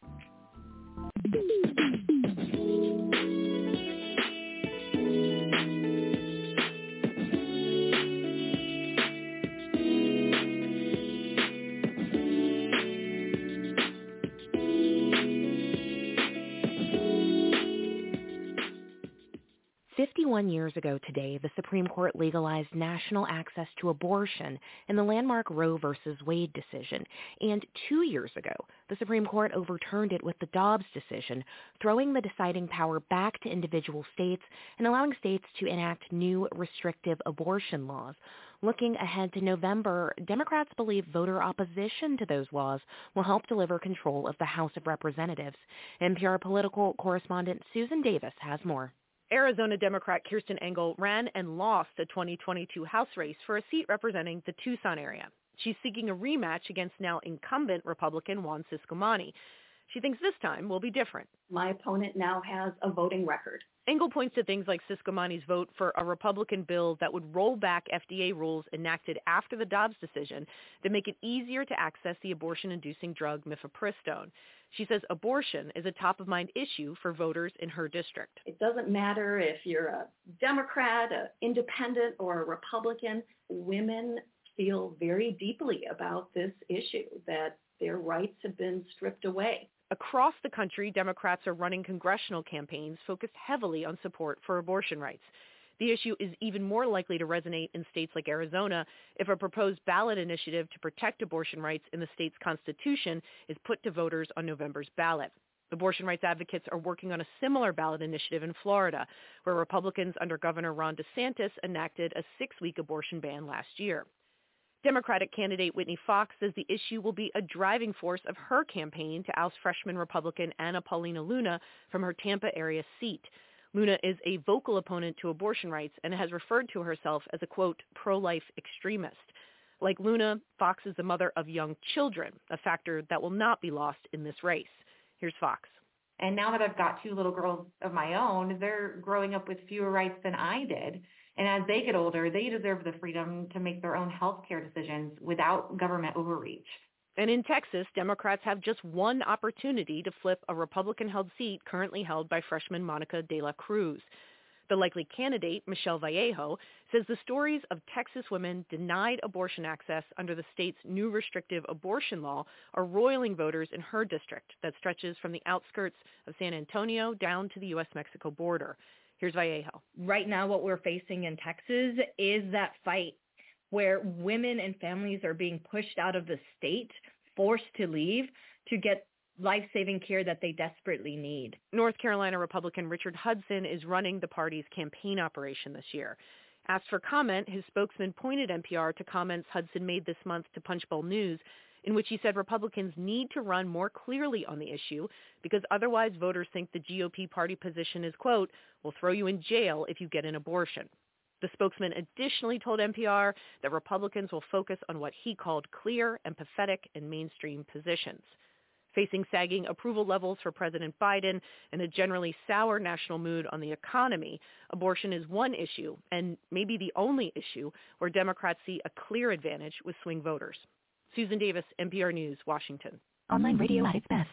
fifty-one years ago today, the Supreme Court legalized national access to abortion in the landmark Roe versus Wade decision. And two years ago, the Supreme Court overturned it with the Dobbs decision, throwing the deciding power back to individual states and allowing states to enact new restrictive abortion laws. Looking ahead to November, Democrats believe voter opposition to those laws will help deliver control of the House of Representatives. N P R political correspondent Susan Davis has more. Arizona Democrat Kirsten Engel ran and lost a twenty twenty-two House race for a seat representing the Tucson area. She's seeking a rematch against now incumbent Republican Juan Ciscomani. She thinks this time will be different. My opponent now has a voting record. Engel points to things like Ciscomani's vote for a Republican bill that would roll back F D A rules enacted after the Dobbs decision that make it easier to access the abortion-inducing drug mifepristone. She says abortion is a top-of-mind issue for voters in her district. It doesn't matter if you're a Democrat, an independent, or a Republican. Women feel very deeply about this issue, that their rights have been stripped away. Across the country, Democrats are running congressional campaigns focused heavily on support for abortion rights. The issue is even more likely to resonate in states like Arizona if a proposed ballot initiative to protect abortion rights in the state's constitution is put to voters on November's ballot. Abortion rights advocates are working on a similar ballot initiative in Florida, where Republicans under Governor Ron DeSantis enacted a six-week abortion ban last year. Democratic candidate Whitney Fox says the issue will be a driving force of her campaign to oust freshman Republican Anna Paulina Luna from her Tampa area seat. Luna is a vocal opponent to abortion rights and has referred to herself as a, quote, pro-life extremist. Like Luna, Fox is the mother of young children, a factor that will not be lost in this race. Here's Fox. And now that I've got two little girls of my own, they're growing up with fewer rights than I did. And as they get older, they deserve the freedom to make their own health care decisions without government overreach. And in Texas, Democrats have just one opportunity to flip a Republican-held seat currently held by freshman Monica de la Cruz. The likely candidate, Michelle Vallejo, says the stories of Texas women denied abortion access under the state's new restrictive abortion law are roiling voters in her district that stretches from the outskirts of San Antonio down to the U S Mexico border. Here's Vallejo. Right now, what we're facing in Texas is that fight where women and families are being pushed out of the state, forced to leave to get life-saving care that they desperately need. North Carolina Republican Richard Hudson is running the party's campaign operation this year. Asked for comment, his spokesman pointed N P R to comments Hudson made this month to Punchbowl News, in which he said Republicans need to run more clearly on the issue because otherwise voters think the G O P party position is, quote, we'll throw you in jail if you get an abortion. The spokesman additionally told N P R that Republicans will focus on what he called clear, empathetic, and mainstream positions. Facing sagging approval levels for President Biden and a generally sour national mood on the economy, abortion is one issue, and maybe the only issue, where Democrats see a clear advantage with swing voters. Susan Davis, N P R News, Washington. Online radio at its best.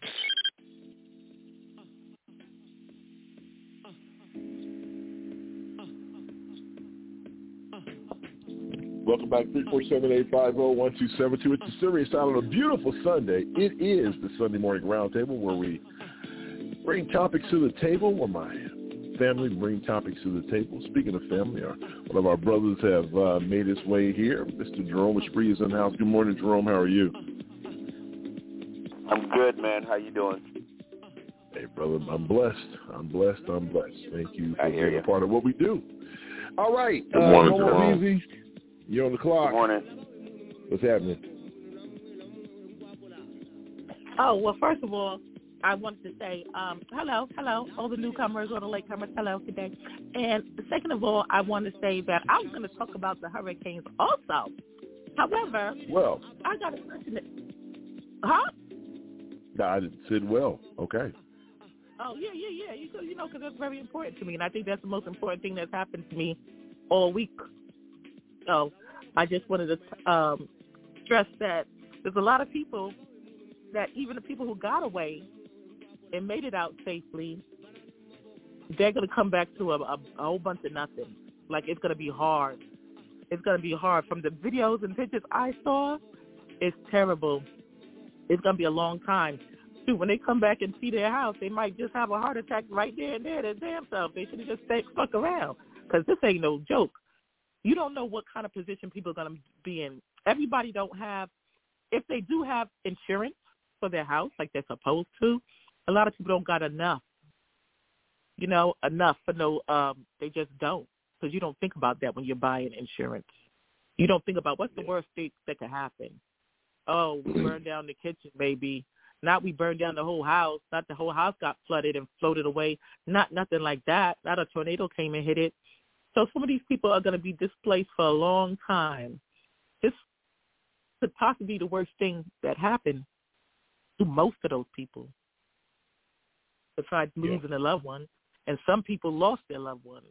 Welcome back, three four seven, eight five zero, one two seven two. It's the Serious Side on a beautiful Sunday. It is the Sunday Morning Roundtable where we bring topics to the table, where my family, bring topics to the table. Speaking of family, our, one of our brothers have uh, made his way here. Mister Jerome Espree is in the house. Good morning, Jerome. How are you? I'm good, man. How you doing? Hey, brother, I'm blessed. I'm blessed. I'm blessed. Thank you for being you. a part of what we do. All right. Good morning, uh, Jerome. Easy. You're on the clock. Good morning. What's happening? Oh, well, first of all, I wanted to say um, hello, hello, all the newcomers, all the latecomers, hello, good day. And second of all, I want to say that I was going to talk about the hurricanes also. However, well, I got a question. That, huh? I said well. Okay. Oh, yeah, yeah, yeah. You, you know, because that's very important to me, and I think that's the most important thing that's happened to me all week. So I just wanted to um, stress that there's a lot of people that even the people who got away and made it out safely, they're going to come back to a, a, a whole bunch of nothing. Like, it's going to be hard. It's going to be hard. From the videos and pictures I saw, it's terrible. It's going to be a long time. Shoot, when they come back and see their house, they might just have a heart attack right there and there, their damn self. They should have just stayed stuck around, because this ain't no joke. You don't know what kind of position people are going to be in. Everybody don't have, if they do have insurance for their house like they're supposed to, a lot of people don't got enough, you know, enough for no, um, they just don't, because you don't think about that when you're buying insurance. You don't think about what's the worst thing that could happen. Oh, we burned down the kitchen, maybe. Not we burned down the whole house. Not the whole house got flooded and floated away. Not nothing like that. Not a tornado came and hit it. So some of these people are going to be displaced for a long time. This could possibly be the worst thing that happened to most of those people, besides losing yeah. a loved one. And some people lost their loved ones.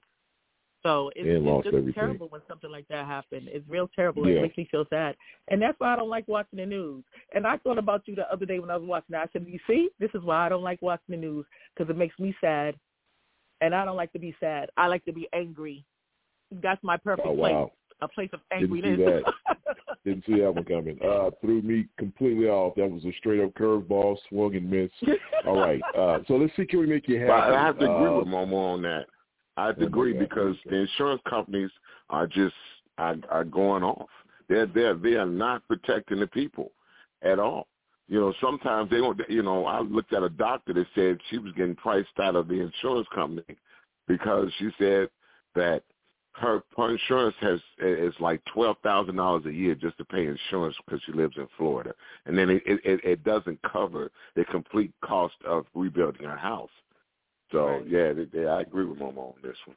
So it's, it's just everything. terrible when something like that happens. It's real terrible. Yeah. It makes me feel sad. And that's why I don't like watching the news. And I thought about you the other day when I was watching that. I said, you see, this is why I don't like watching the news, because it makes me sad. And I don't like to be sad. I like to be angry. That's my perfect oh, wow. place, a place of angriness. Didn't see that. Didn't see that one coming. Uh, threw me completely off. That was a straight-up curveball, swung and missed. All right. Uh, so let's see, can we make you happy? But I have to agree uh, with Momo on that. I have to agree because the insurance companies are just are, are going off. They're they're they are not protecting the people at all. You know, sometimes they don't. You know, I looked at a doctor that said she was getting priced out of the insurance company because she said that her her insurance has is like twelve thousand dollars a year just to pay insurance because she lives in Florida, and then it it, it doesn't cover the complete cost of rebuilding her house. So, right. yeah, they, they, I agree with Momo on this one.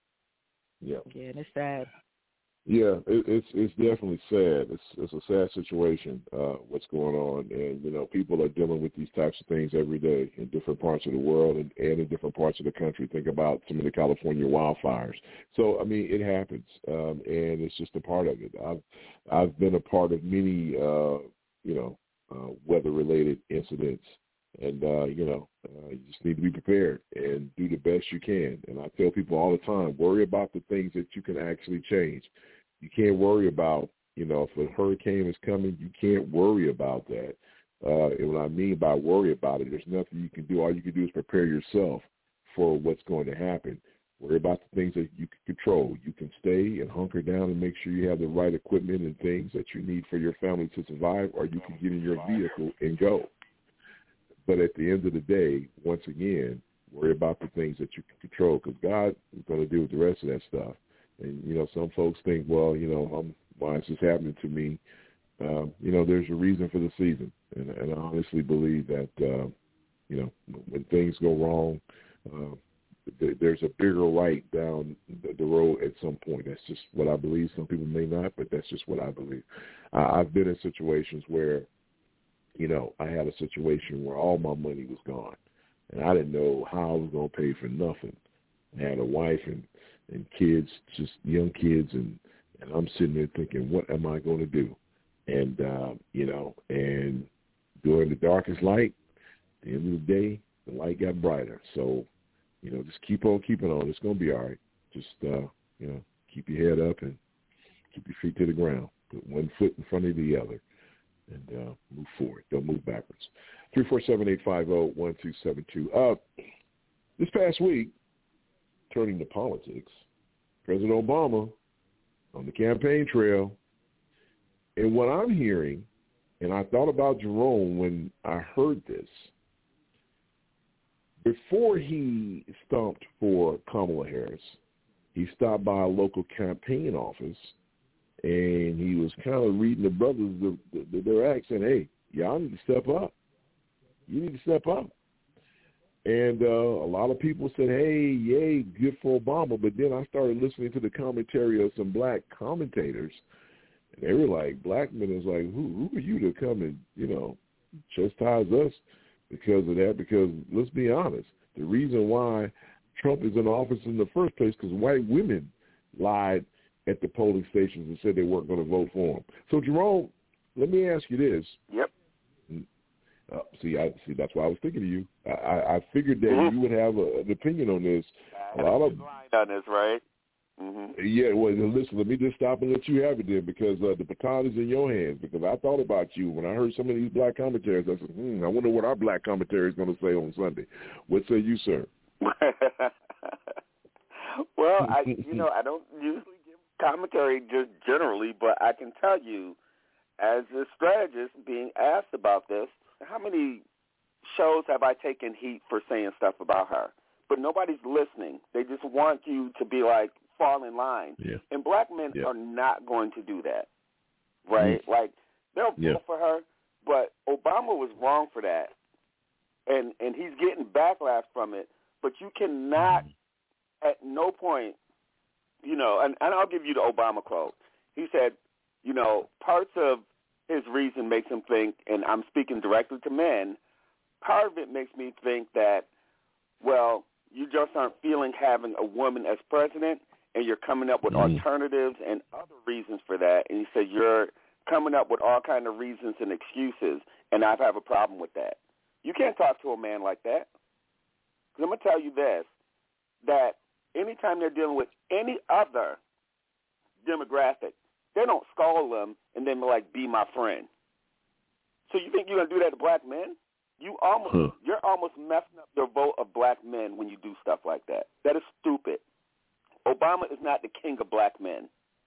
Yeah. Yeah, and it's sad. Yeah, it, it's it's definitely sad. It's it's a sad situation, uh, what's going on. And, you know, people are dealing with these types of things every day in different parts of the world and, and in different parts of the country. Think about some of the California wildfires. So, I mean, it happens, um, and it's just a part of it. I've, I've been a part of many, uh, you know, uh, weather-related incidents. And, uh, you know, uh, you just need to be prepared and do the best you can. And I tell people all the time, worry about the things that you can actually change. You can't worry about, you know, if a hurricane is coming, you can't worry about that. Uh, and what I mean by worry about it, there's nothing you can do. All you can do is prepare yourself for what's going to happen. Worry about the things that you can control. You can stay and hunker down and make sure you have the right equipment and things that you need for your family to survive, or you can get in your vehicle and go. But at the end of the day, once again, worry about the things that you can control, because God is going to deal with the rest of that stuff. And, you know, some folks think, well, you know, um, why is this happening to me? Um, you know, there's a reason for the season. And, and I honestly believe that, uh, you know, when things go wrong, uh, th- there's a bigger right down the, the road at some point. That's just what I believe. Some people may not, but that's just what I believe. Uh, I've been in situations where, you know, I had a situation where all my money was gone, and I didn't know how I was going to pay for nothing. I had a wife and, and kids, just young kids, and, and I'm sitting there thinking, what am I going to do? And, uh, you know, and during the darkest light, at the end of the day, the light got brighter. So, you know, just keep on keeping on. It's going to be all right. Just, uh, you know, keep your head up and keep your feet to the ground. Put one foot in front of the other. And uh, move forward. Don't move backwards. three four seven, eight five zero, one two seven two. Uh, this past week, turning to politics, President Obama on the campaign trail. And what I'm hearing, and I thought about Jerome when I heard this, before he stomped for Kamala Harris, he stopped by a local campaign office, and he was kind of reading the brothers the, the, their act, saying, hey, y'all need to step up. You need to step up. And uh, a lot of people said, hey, yay, good for Obama. But then I started listening to the commentary of some black commentators, and they were like, black men is like, who, who are you to come and, you know, chastise us because of that? Because let's be honest, the reason why Trump is in office in the first place because white women lied at the polling stations and said they weren't going to vote for him. So, Jerome, let me ask you this. Yep. Uh, see, I see. That's why I was thinking of you. I, I figured that mm-hmm. you would have a, an opinion on this. I a lot of on this, right? Mm-hmm. Yeah. Well, listen. Let me just stop and let you have it then, because uh, the baton is in your hands. Because I thought about you when I heard some of these black commentaries. I said, hmm, I wonder what our black commentary is going to say on Sunday. What say you, sir? Well, I, you know, I don't usually give commentary just generally, but I can tell you, as a strategist being asked about this, how many shows have I taken heat for saying stuff about her? But nobody's listening. They just want you to be like, fall in line. Yeah. And black men yeah. are not going to do that, right? Mm-hmm. Like, they'll yeah. vote for her, but Obama was wrong for that. And and he's getting backlash from it. But you cannot, mm-hmm. at no point, you know, and, and I'll give you the Obama quote. He said, you know, parts of his reason makes him think, and I'm speaking directly to men, part of it makes me think that, well, you just aren't feeling having a woman as president, and you're coming up with mm. alternatives and other reasons for that. And he said you're coming up with all kind of reasons and excuses, and I have a problem with that. You can't talk to a man like that. Because I'm going to tell you this, that anytime they're dealing with any other demographic, they don't scold them and then be like, be my friend. So you think you're going to do that to black men? You almost, huh. You're almost messing up the vote of black men when you do stuff like that. That is stupid. Obama is not the king of black men.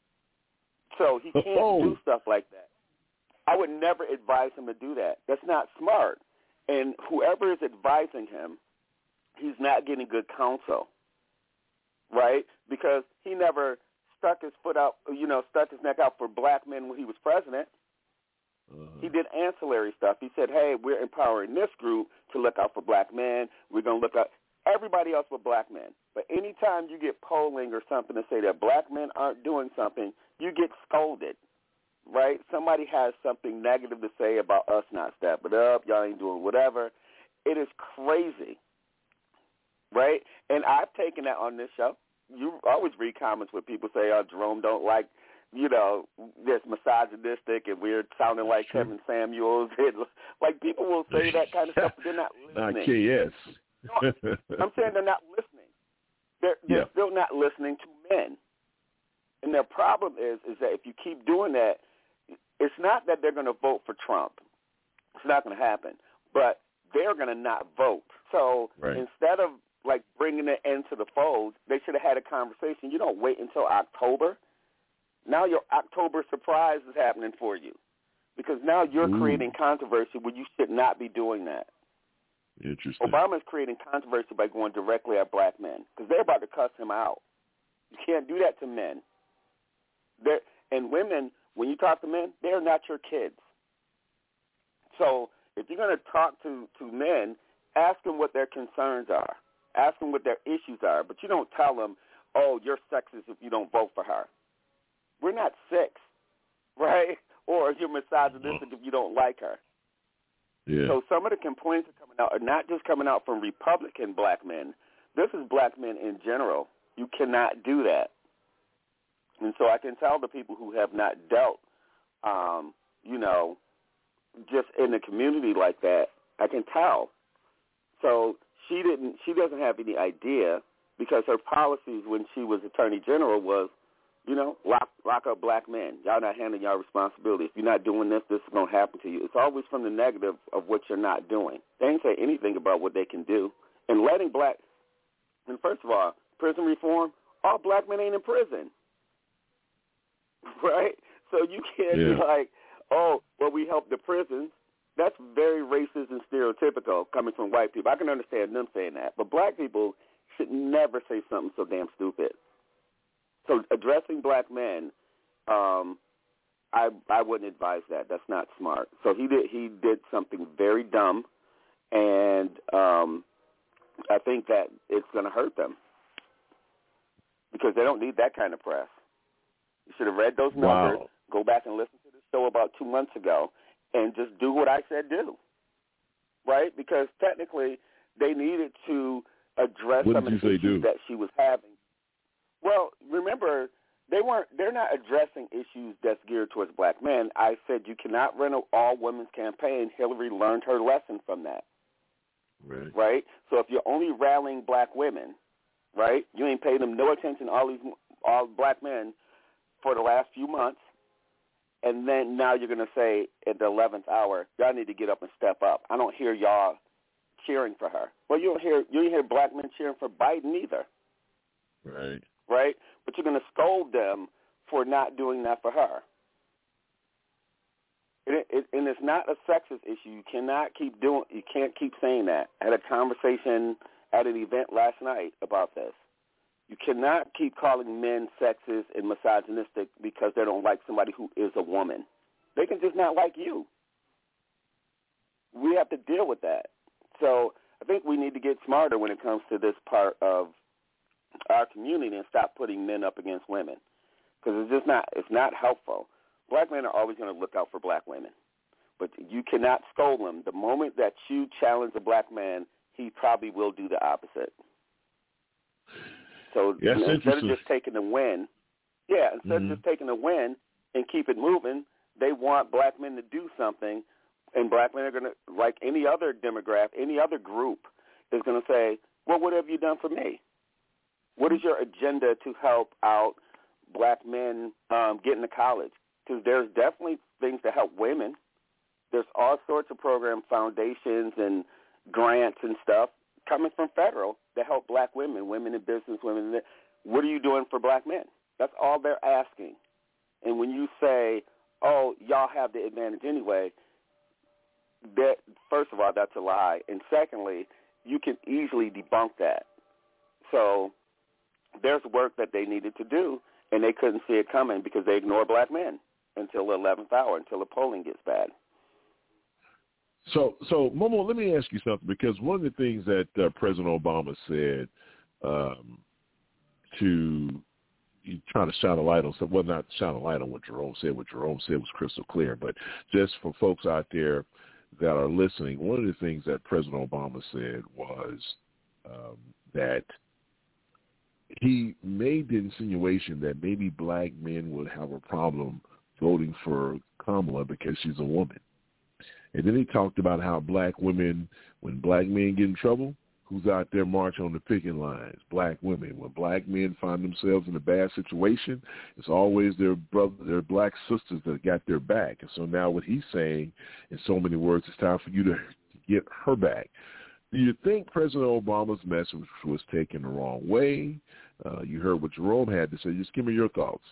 So he can't oh. do stuff like that. I would never advise him to do that. That's not smart. And whoever is advising him, he's not getting good counsel, right? Because he never stuck his foot out, you know, stuck his neck out for black men when he was president. Uh-huh. He did ancillary stuff. He said, hey, we're empowering this group to look out for black men. We're going to look out everybody else but black men. But anytime you get polling or something to say that black men aren't doing something, you get scolded, right? Somebody has something negative to say about us not stepping up, y'all ain't doing whatever. It is crazy, right? And I've taken that on this show. You always read comments where people say, oh, Jerome don't like, you know, this misogynistic and we're sounding like sure. Kevin Samuels. Like, people will say that kind of stuff, but they're not listening. Not K S. No, I'm saying they're not listening. They're, they're yeah. still not listening to men. And their problem is is that if you keep doing that, it's not that they're going to vote for Trump. It's not going to happen. But they're going to not vote. So right. instead of, like, bringing it into the fold, they should have had a conversation. You don't wait until October. Now your October surprise is happening for you because now you're Ooh. creating controversy when you should not be doing that. Interesting. Obama is creating controversy by going directly at black men because they're about to cuss him out. You can't do that to men. They're, and women, when you talk to men, they're not your kids. So if you're going to talk to, to men, ask them what their concerns are. Ask them what their issues are. But you don't tell them, oh, you're sexist if you don't vote for her. We're not sex, right? Or you're misogynistic oh. if you don't like her. Yeah. So some of the complaints are coming out are not just coming out from Republican black men. This is black men in general. You cannot do that. And so I can tell the people who have not dealt, um, you know, just in the community like that, I can tell. So she didn't. She doesn't have any idea because her policies when she was Attorney General was, you know, lock lock up black men. Y'all not handling y'all responsibility. If you're not doing this, this is going to happen to you. It's always from the negative of what you're not doing. They ain't say anything about what they can do. And letting black, and first of all, prison reform, all black men ain't in prison, right? So you can't yeah. be like, oh, well, we help the prisons. That's very racist and stereotypical coming from white people. I can understand them saying that, but black people should never say something so damn stupid. So addressing black men, um, I I wouldn't advise that. That's not smart. So he did he did something very dumb, and um, I think that it's going to hurt them because they don't need that kind of press. You should have read those numbers. Wow. Go back and listen to the show about two months ago, and just do what I said do. Right? Because technically, they needed to address What some did of the you say issues do? that she was having. Well, remember, they weren't. They're not addressing issues that's geared towards black men. I said you cannot run an all-women's campaign. Hillary learned her lesson from that. Right. Right? So if you're only rallying black women, right, you ain't paying them no attention, all these all black men, for the last few months, and then now you're going to say at the eleventh hour, y'all need to get up and step up. I don't hear y'all cheering for her. Well, you don't hear you don't hear black men cheering for Biden either. Right. Right? But you're going to scold them for not doing that for her. And, it, it, and it's not a sexist issue. You cannot keep doing. You can't keep saying that. I had a conversation at an event last night about this. You cannot keep calling men sexist and misogynistic because they don't like somebody who is a woman. They can just not like you. We have to deal with that. So I think we need to get smarter when it comes to this part of our community and stop putting men up against women, because it's just not it's not helpful. Black men are always going to look out for black women, but you cannot scold them. The moment that you challenge a black man, he probably will do the opposite. So Yeah, you know, instead of just taking a win, yeah, instead mm-hmm. of just taking a win and keep it moving, they want black men to do something, and black men are going to, like any other demographic, any other group, is going to say, well, what have you done for me? What is your agenda to help out black men um, get into college? Because there's definitely things to help women. There's all sorts of program foundations and grants and stuff coming from federal to help black women, women in business, women in the, what are you doing for black men? That's all they're asking. And when you say, oh, y'all have the advantage anyway, that first of all, that's a lie. And secondly, you can easily debunk that. So there's work that they needed to do, and they couldn't see it coming because they ignore black men until the eleventh hour, until the polling gets bad. So, so Momo, let me ask you something, because one of the things that uh, President Obama said um, to try to shine a light on, well, not shine a light on what Jerome said. What Jerome said was crystal clear, but just for folks out there that are listening, one of the things that President Obama said was um, that he made the insinuation that maybe black men would have a problem voting for Kamala because she's a woman. And then he talked about how black women, when black men get in trouble, who's out there marching on the picking lines? Black women. When black men find themselves in a bad situation, it's always their brother, their black sisters that got their back. And so now what he's saying, in so many words, it's time for you to get her back. Do you think President Obama's message was taken the wrong way? Uh, you heard what Jerome had to say. Just give me your thoughts.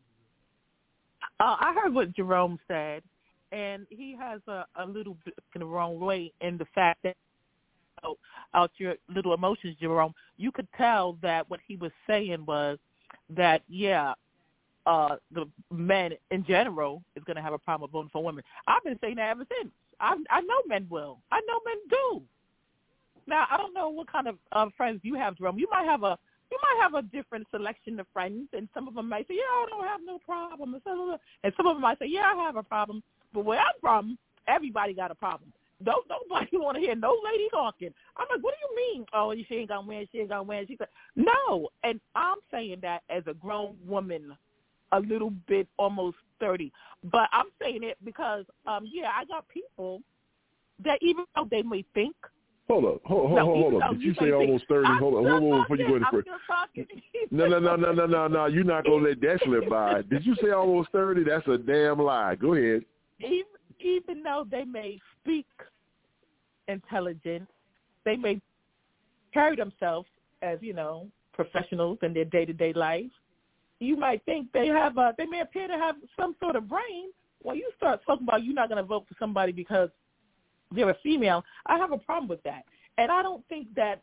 Uh, I heard what Jerome said, and he has a, a little bit in the wrong way in the fact that, oh, out your little emotions, Jerome, you could tell that what he was saying was that, yeah, uh, the men in general is going to have a problem with voting for women. I've been saying that ever since. I, I know men will. I know men do. Now, I don't know what kind of uh, friends you have, Jerome. You might have a you might have a different selection of friends, and some of them might say, yeah, I don't have no problem. And some of them might say, yeah, I have a problem. But where I'm from, everybody got a problem. Don't nobody want to hear no lady talking. I'm like, what do you mean? Oh, she ain't gonna win. She ain't gonna win. She said, no. And I'm saying that as a grown woman, a little bit almost thirty. But I'm saying it because, um, yeah, I got people that even though they may think. Hold up, hold, hold, no, hold up. Did you, you say almost thirty? I'm hold on, hold on, before you go any I'm further. still talking. No, no, no, no, no, no, no. You're not gonna let that slip by. Did you say almost thirty? That's a damn lie. Go ahead. Even, even though they may speak intelligent, they may carry themselves as, you know, professionals in their day-to-day life, you might think they have a, they may appear to have some sort of brain. When you start talking about you're not going to vote for somebody because they're a female, I have a problem with that. And I don't think that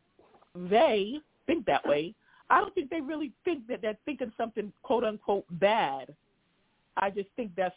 they think that way. I don't think they really think that they're thinking something, quote-unquote, bad. I just think that's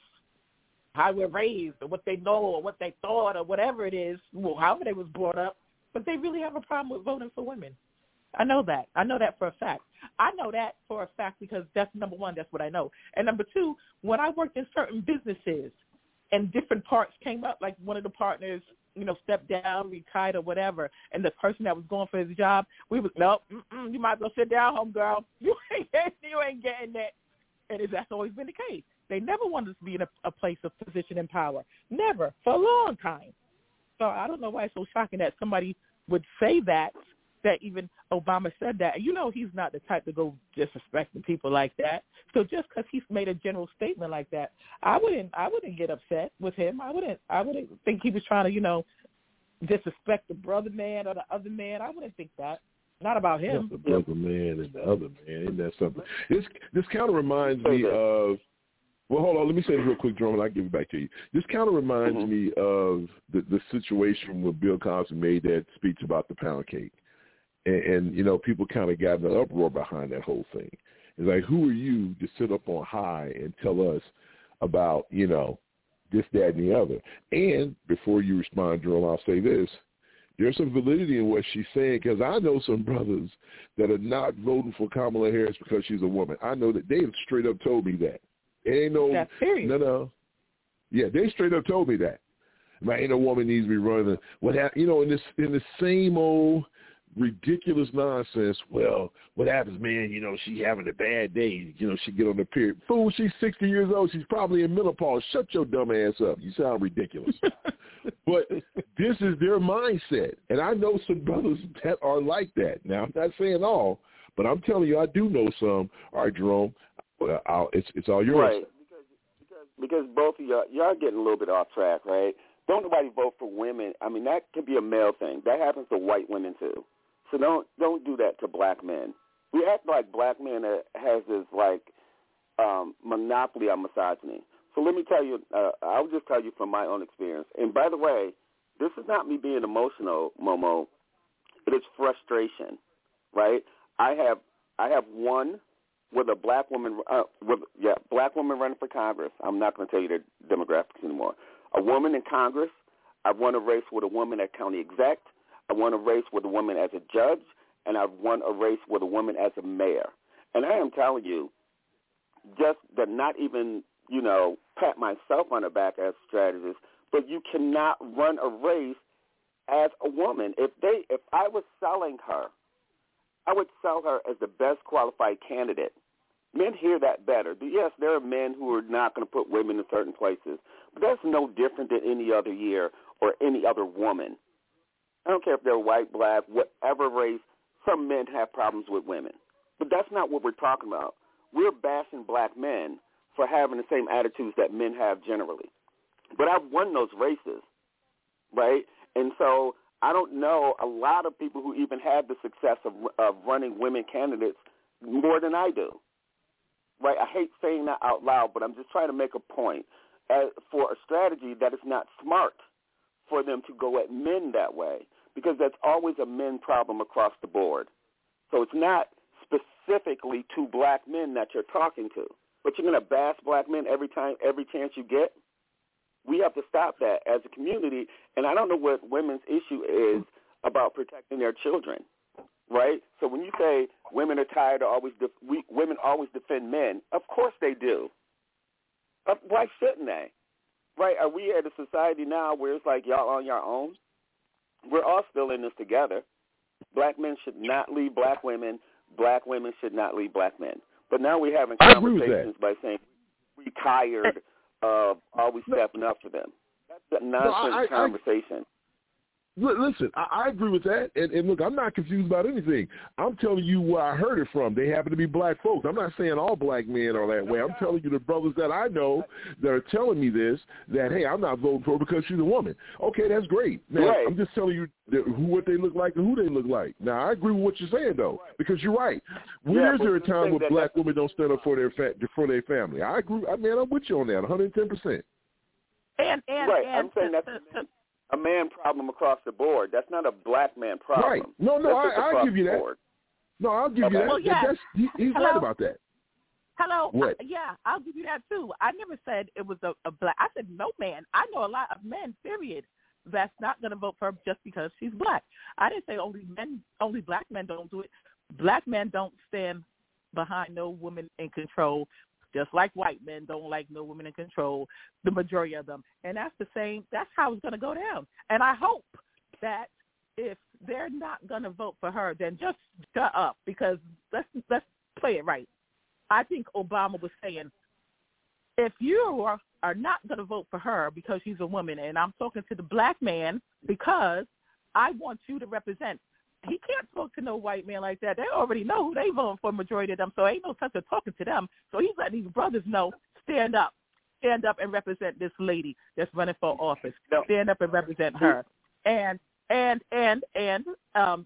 how we're raised or what they know or what they thought or whatever it is, well, however they was brought up. But they really have a problem with voting for women. I know that. I know that for a fact. I know that for a fact because that's, number one, that's what I know. And number two, when I worked in certain businesses and different parts came up, like one of the partners, you know, stepped down, retired or whatever, and the person that was going for his job, we was, nope, mm-mm, you might as well sit down, homegirl. You ain't, you ain't getting that. And that's always been the case. They never wanted us to be in a, a place of position and power. Never, for a long time. So I don't know why it's so shocking that somebody would say that, that even Obama said that. You know he's not the type to go disrespecting people like that. So just because he's made a general statement like that, I wouldn't I wouldn't get upset with him. I wouldn't I wouldn't think he was trying to, you know, disrespect the brother man or the other man. I wouldn't think that. Not about him. The brother man and the other man. Isn't that something? This this kind of reminds me of, well, hold on. Let me say this real quick, Jerome, and I'll give it back to you. This kind of reminds mm-hmm. me of the, the situation when Bill Cosby made that speech about the pound cake. And, and you know, people kind of got an uproar behind that whole thing. It's like, who are you to sit up on high and tell us about, you know, this, that, and the other? And before you respond, Jerome, I'll say this. There's some validity in what she's saying because I know some brothers that are not voting for Kamala Harris because she's a woman. I know that they have straight up told me that. It ain't no, That's serious. no, no. Yeah, they straight up told me that. Man, ain't no woman needs to be running. What happened? You know, in this in the same old ridiculous nonsense. Well, what happens, man? You know, she having a bad day. You know, she get on the period. Fool, she's sixty years old. She's probably in menopause. Shut your dumb ass up. You sound ridiculous. But this is their mindset, and I know some brothers that are like that. Now, I'm not saying all, but I'm telling you, I do know some. All right, Jerome, well, I'll, it's it's all yours. Right, because, because because both of y'all y'all getting a little bit off track, right? Don't nobody vote for women. I mean, that can be a male thing. That happens to white women too. So don't don't do that to black men. We act like black men are, has this like um, monopoly on misogyny. So let me tell you, uh, I'll just tell you from my own experience. And by the way, this is not me being emotional, Momo. It is frustration, right? I have I have one with a black woman, uh, with yeah, black woman running for Congress. I'm not going to tell you their demographics anymore. A woman in Congress. I've won a race with a woman at county exec. I won a race with a woman as a judge, and I've won a race with a woman as a mayor. And I am telling you, just that not even, you know, pat myself on the back as a strategist, but you cannot run a race as a woman. If they, if I was selling her, I would sell her as the best qualified candidate. Men hear that better. Yes, there are men who are not going to put women in certain places, but that's no different than any other year or any other woman. I don't care if they're white, black, whatever race. Some men have problems with women. But that's not what we're talking about. We're bashing black men for having the same attitudes that men have generally. But I've won those races, right? And so I don't know a lot of people who even have the success of, of running women candidates more than I do, right? I hate saying that out loud, but I'm just trying to make a point as, for a strategy that is not smart for them to go at men that way, because that's always a men problem across the board. So it's not specifically to black men that you're talking to, but you're going to bash black men every time, every chance you get. We have to stop that as a community, and I don't know what women's issue is about protecting their children, right? So when you say women are tired of always, def- we, women always defend men, of course they do. Uh, why shouldn't they? Right, are we at a society now where it's like y'all on your own? We're all still in this together. Black men should not lead black women. Black women should not lead black men. But now we're having conversations by saying we tired of always stepping up for them. That's a nonsense no, I, I, conversation. Listen, I, I agree with that. And, and look, I'm not confused about anything. I'm telling you where I heard it from. They happen to be black folks. I'm not saying all black men are that way. I'm telling you the brothers that I know that are telling me this, that, hey, I'm not voting for her because she's a woman. Okay, that's great. Now, right. I'm just telling you that who what they look like and who they look like. Now, I agree with what you're saying, though, because you're right. When yeah, is there a time where black women don't stand up for their fa- for their family? I agree. I mean, I'm with you on that, one hundred ten percent. And, and, right. and, I'm saying that's a man problem across the board. That's not a black man problem. Right. No, no, I, I'll give you that. Board. No, I'll give okay. you that. Well, yeah. That's, he, he's Hello? right about that. Hello. What? I, yeah, I'll give you that too. I never said it was a, a black. I said no man. I know a lot of men, period, that's not going to vote for her just because she's black. I didn't say only men, only black men don't do it. Black men don't stand behind no woman in control. Just like white men don't like no women in control, the majority of them. And that's the same, that's how it's going to go down. And I hope that if they're not going to vote for her, then just shut up, because let's let's play it right. I think Obama was saying, if you are, are not going to vote for her because she's a woman, and I'm talking to the black man because I want you to represent, he can't talk to no white man like that. They already know who they voting for, majority of them, so ain't no sense of talking to them. So he's letting these brothers know, stand up. Stand up and represent this lady that's running for office. No. Stand up and represent her. And, and, and, and um,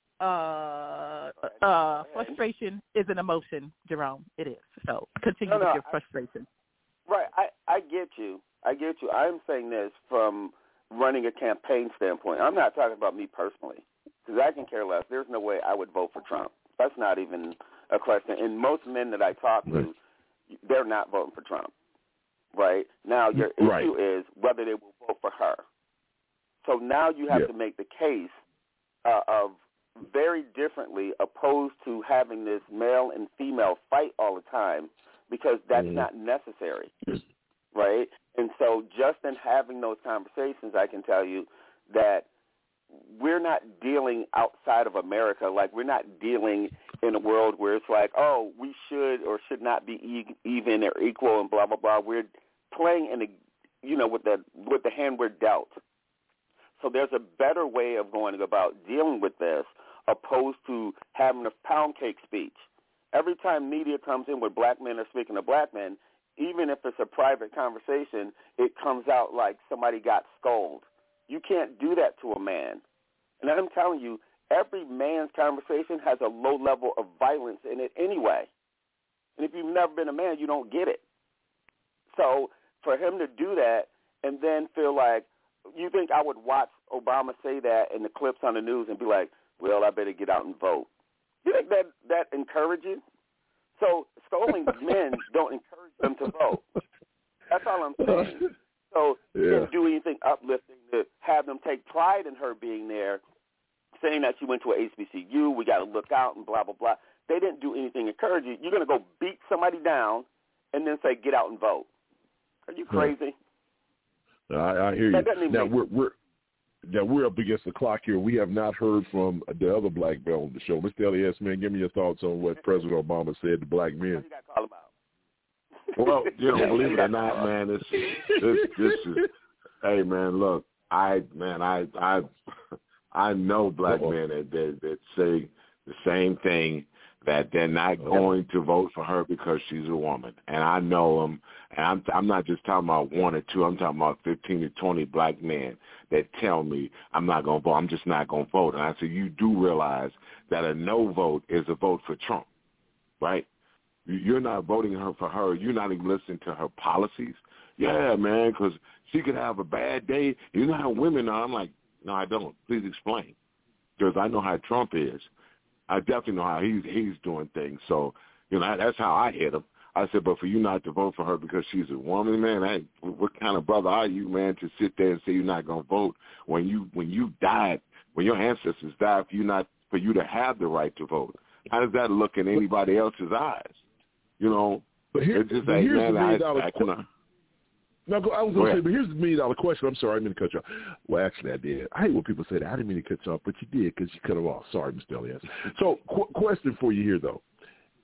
uh, uh, frustration is an emotion, Jerome. It is. So continue no, no, with your I, frustration. Right. I, I get you. I get you. I'm saying this from running a campaign standpoint. I'm not talking about me personally. Because I can care less. There's no way I would vote for Trump. That's not even a question. And most men that I talk to, right. they're not voting for Trump. Right? Now, your issue right. is whether they will vote for her. So now you have yeah. to make the case uh, of very differently opposed to having this male and female fight all the time, because that's mm. not necessary. Right? And so just in having those conversations, I can tell you that we're not dealing outside of America. Like, we're not dealing in a world where it's like, oh, we should or should not be e- even or equal and blah, blah, blah. We're playing in the, you know, with the, with the hand we're dealt. So there's a better way of going about dealing with this opposed to having a pound cake speech. Every time media comes in where black men are speaking to black men, even if it's a private conversation, it comes out like somebody got scolded. You can't do that to a man. And I'm telling you, every man's conversation has a low level of violence in it anyway. And if you've never been a man, you don't get it. So for him to do that and then feel like, you think I would watch Obama say that in the clips on the news and be like, well, I better get out and vote. You think that, that encourages? So scolding men don't encourage them to vote. That's all I'm saying. So yeah. he didn't do anything uplifting to have them take pride in her being there, saying that she went to a H B C U, we got to look out and blah, blah, blah. They didn't do anything encouraging. You're going to go beat somebody down and then say, get out and vote. Are you crazy? I, I hear you. Now, we're, we're, now, we're up against the clock here. We have not heard from the other black men on the show. Mister Elias, man, give me your thoughts on what President Obama said to black men. What you got to call about? Well, you know, believe it or not, man, this, this, this is, hey, man, look, I, man, I, I, I know black Uh-oh. men that, that that say the same thing, that they're not Uh-oh. going to vote for her because she's a woman, and I know them, and I'm, I'm not just talking about one or two, I'm talking about fifteen to twenty black men that tell me I'm not going to vote, I'm just not going to vote, and I say, you do realize that a no vote is a vote for Trump, right? You're not voting her for her. You're not even listening to her policies. Yeah, man, because she could have a bad day. You know how women are. I'm like, no, I don't. Please explain. Because I know how Trump is. I definitely know how he's he's doing things. So, you know, that's how I hit him. I said, but for you not to vote for her because she's a woman, man, I, what kind of brother are you, man, to sit there and say you're not going to vote when you when you died, when your ancestors died for you not for you to have the right to vote? How does that look in anybody else's eyes? You know, but here, it's just but like, here's man, the million I, dollar I, I question. No, I was going to say, but here's the million dollar question. I'm sorry, I didn't mean to cut you off. Well, actually, I did. I hate when people say that. I didn't mean to cut you off, but you did because you cut them off. Sorry, Mister Elias. So, qu- question for you here, though.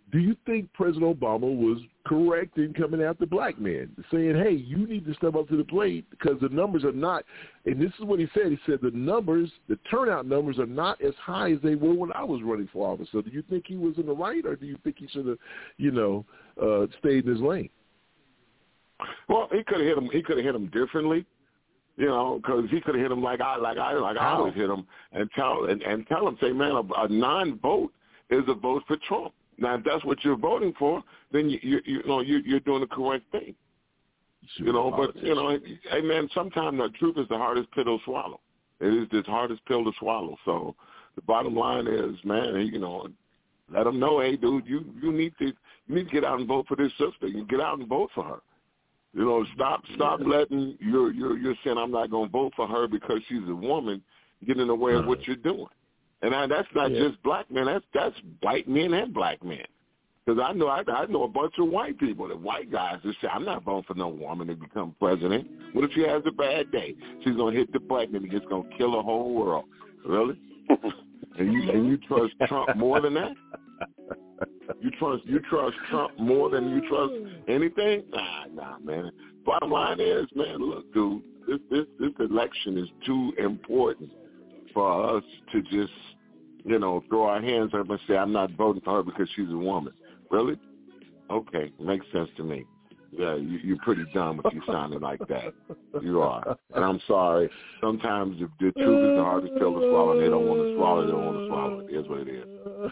do you think President Obama was correct in coming after black men, saying, hey, you need to step up to the plate because the numbers are not, and this is what he said, he said the numbers, the turnout numbers are not as high as they were when I was running for office. So do you think he was in the right, or do you think he should have, you know, uh, stayed in his lane? Well, he could have hit him, he could have hit him differently. You know, because he could have hit him like I, like I, like I always hit him, and tell and, and tell him, say, man, a, a non-vote is a vote for Trump. Now, if that's what you're voting for, then you you, you know you, you're doing the correct thing. Sure, you know, but you know, hey man, sometimes the truth is the hardest pill to swallow. It is the hardest pill to swallow. So the bottom line is, man, you know, let them know, hey, dude, you you need to you need to get out and vote for this sister. You get out and vote for her. You know, stop stop yeah. letting your your your saying I'm not going to vote for her because she's a woman get in the way of what you're doing. And I, that's not yeah. just black men. That's that's white men and black men. Because I know I, I know a bunch of white people, the white guys that say I'm not voting for no woman to become president. What if she has a bad day? She's going to hit the button and it's going to kill the whole world. Really? and you and you trust Trump more than that? You trust you trust Trump more than you trust anything? Nah, nah, man. Bottom line is, man, look, dude, this this this election is too important for us to just, you know, throw our hands up and say, I'm not voting for her because she's a woman. Really? Okay, makes sense to me. Yeah, you, you're pretty dumb if you sounded like that. You are. And I'm sorry. Sometimes the, the truth is the hardest pill to swallow, and they don't want to swallow it. They don't want to swallow it. It is what it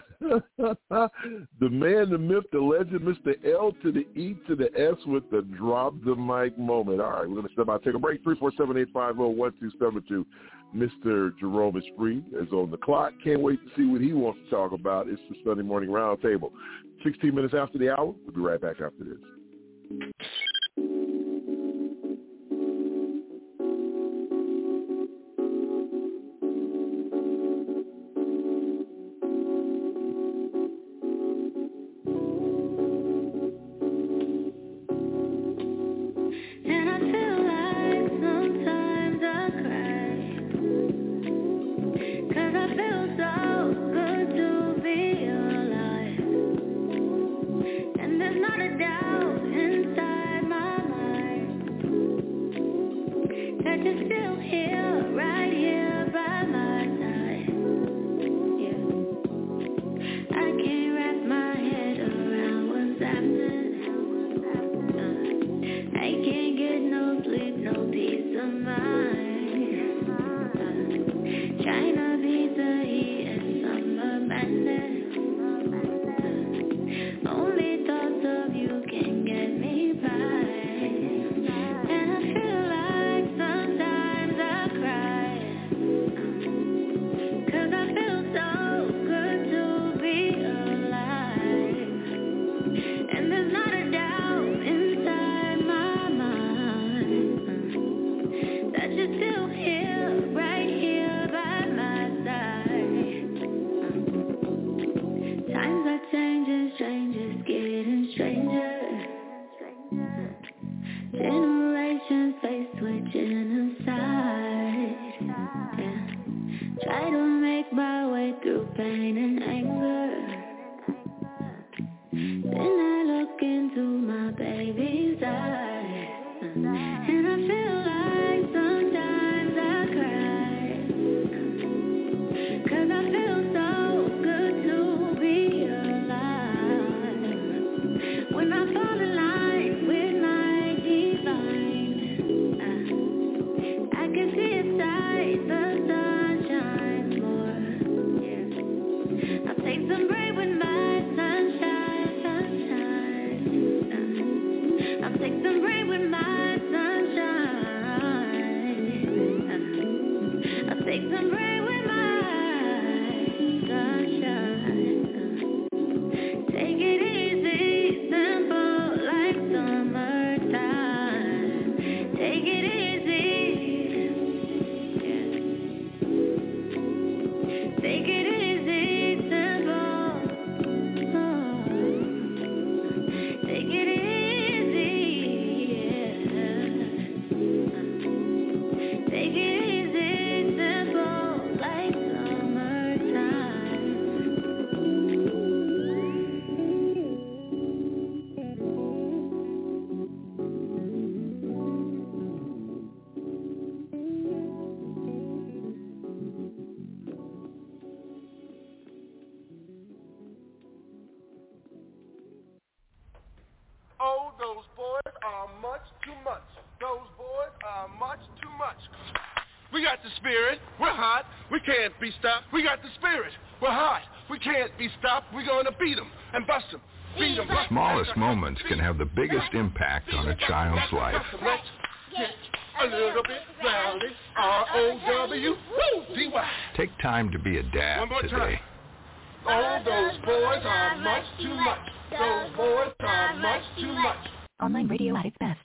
is. The man, the myth, the legend, Mister L to the E to the S with the drop the mic moment. All right, we're going to step out, take a break. three four seven, eight five zero, one two seven two. Mister Jerome Esprit is on the clock. Can't wait to see what he wants to talk about. It's the Sunday Morning Roundtable. sixteen minutes after the hour. We'll be right back after this. Take it easy, simple. We got the spirit. We're hot. We can't be stopped. We got the spirit. We're hot. We can't be stopped. We're going to beat them and bust them. Beat them. The smallest moments can have the biggest impact on a child's life. Let's get a little bit rowdy. R O W D Y. Take time to be a dad One more today. time. Oh, those boys are much too much. Those boys are much too much. Online radio at its best.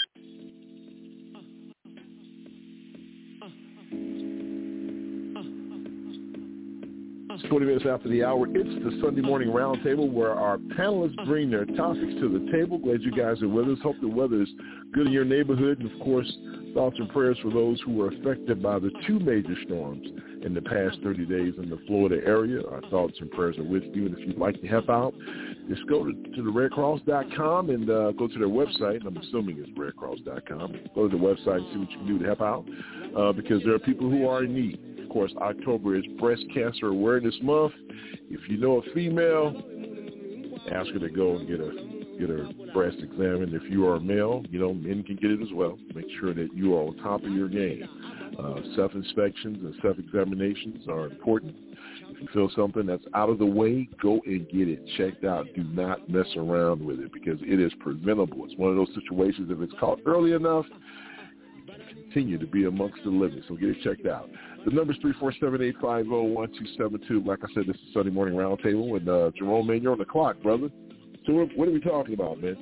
twenty minutes after the hour, it's the Sunday Morning Roundtable where our panelists bring their topics to the table. Glad you guys are with us. Hope the weather is good in your neighborhood. And, of course, thoughts and prayers for those who were affected by the two major storms in the past thirty days in the Florida area. Our thoughts and prayers are with you. And if you'd like to help out, just go to, to the red cross dot com and uh, go to their website. I'm assuming it's red cross dot com. Go to the website and see what you can do to help out uh, because there are people who are in need. Of course, October is Breast Cancer Awareness Month. If you know a female, ask her to go and get a get her breast examined. If you are a male, you know, men can get it as well. Make sure that you are on top of your game. Uh, self-inspections and self-examinations are important. If you feel something that's out of the way, go and get it checked out. Do not mess around with it because it is preventable. It's one of those situations, if it's caught early enough, you can continue to be amongst the living. So get it checked out. The number is three four seven, eight five zero, one two seven two. Like I said, this is Sunday Morning Roundtable. And uh, Jerome, man, you're on the clock, brother. So what, what are we talking about, man?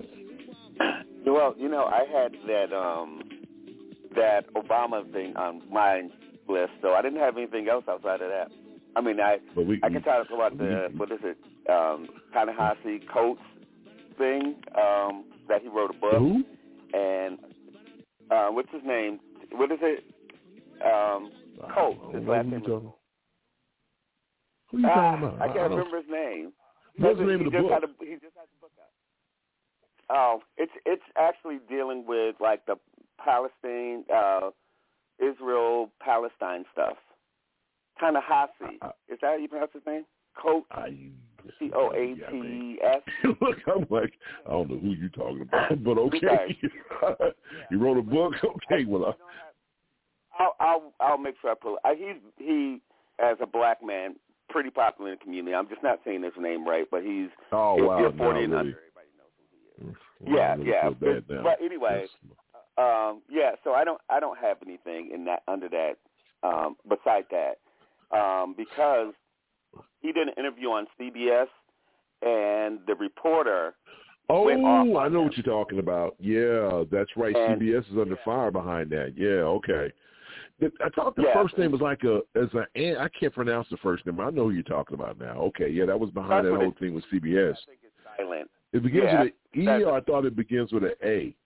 Well, you know, I had that um, that Obama thing on my list, so I didn't have anything else outside of that. I mean, I we, I can talk about the, what is it, um, Ta-Nehisi Coates thing, um, that he wrote a book. Who? And uh, what's his name? What is it? Um, Coates. His last name. Who are you talking about? I can't I remember his name. What's the name of the book? Had a, he just had the book out. Oh, it's it's actually dealing with like the Palestine, uh, Israel, Palestine stuff. Ta-Nehisi. Uh, Is that how you pronounce his name? Coates. C O A T S. Look, I'm like, I don't know who you're talking about, but okay. You wrote a book? Okay, well, I... I'll, I'll I'll make sure I pull it. He's he as a black man, pretty popular in the community. I'm just not saying his name right, but he's oh he's, wow, he's forty and really. under. Everybody knows who he is. Well, yeah, really yeah. But, but anyway, um, yeah. So I don't I don't have anything in that under that. Um, beside that, um, because he did an interview on C B S, and the reporter. Oh, went off I know him. what you're talking about. Yeah, that's right. And, C B S is under fire behind that. Yeah, okay. I thought the yeah. first name was like a as a I can't pronounce the first name. I know who you're talking about now. Okay, yeah, that was behind That's that whole it, thing with C B S. I think it's silent. It begins yeah, with an E, or I thought it begins with an A.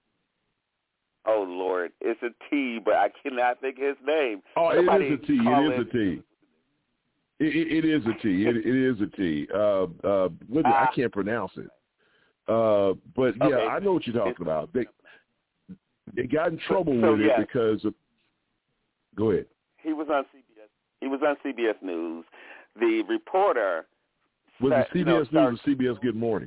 Oh Lord, it's a T, but I cannot think of his name. Oh, Somebody it is a T. It is a T. It, it, it is a T. It, it is a T. Uh, uh, what, uh, I can't pronounce it. Uh, but yeah, okay. I know what you're talking about. They they got in trouble so, with yes. it because of. Go ahead. He was on C B S. He was on C B S News. The reporter was sat, it C B S you know, News started, or C B S Good Morning?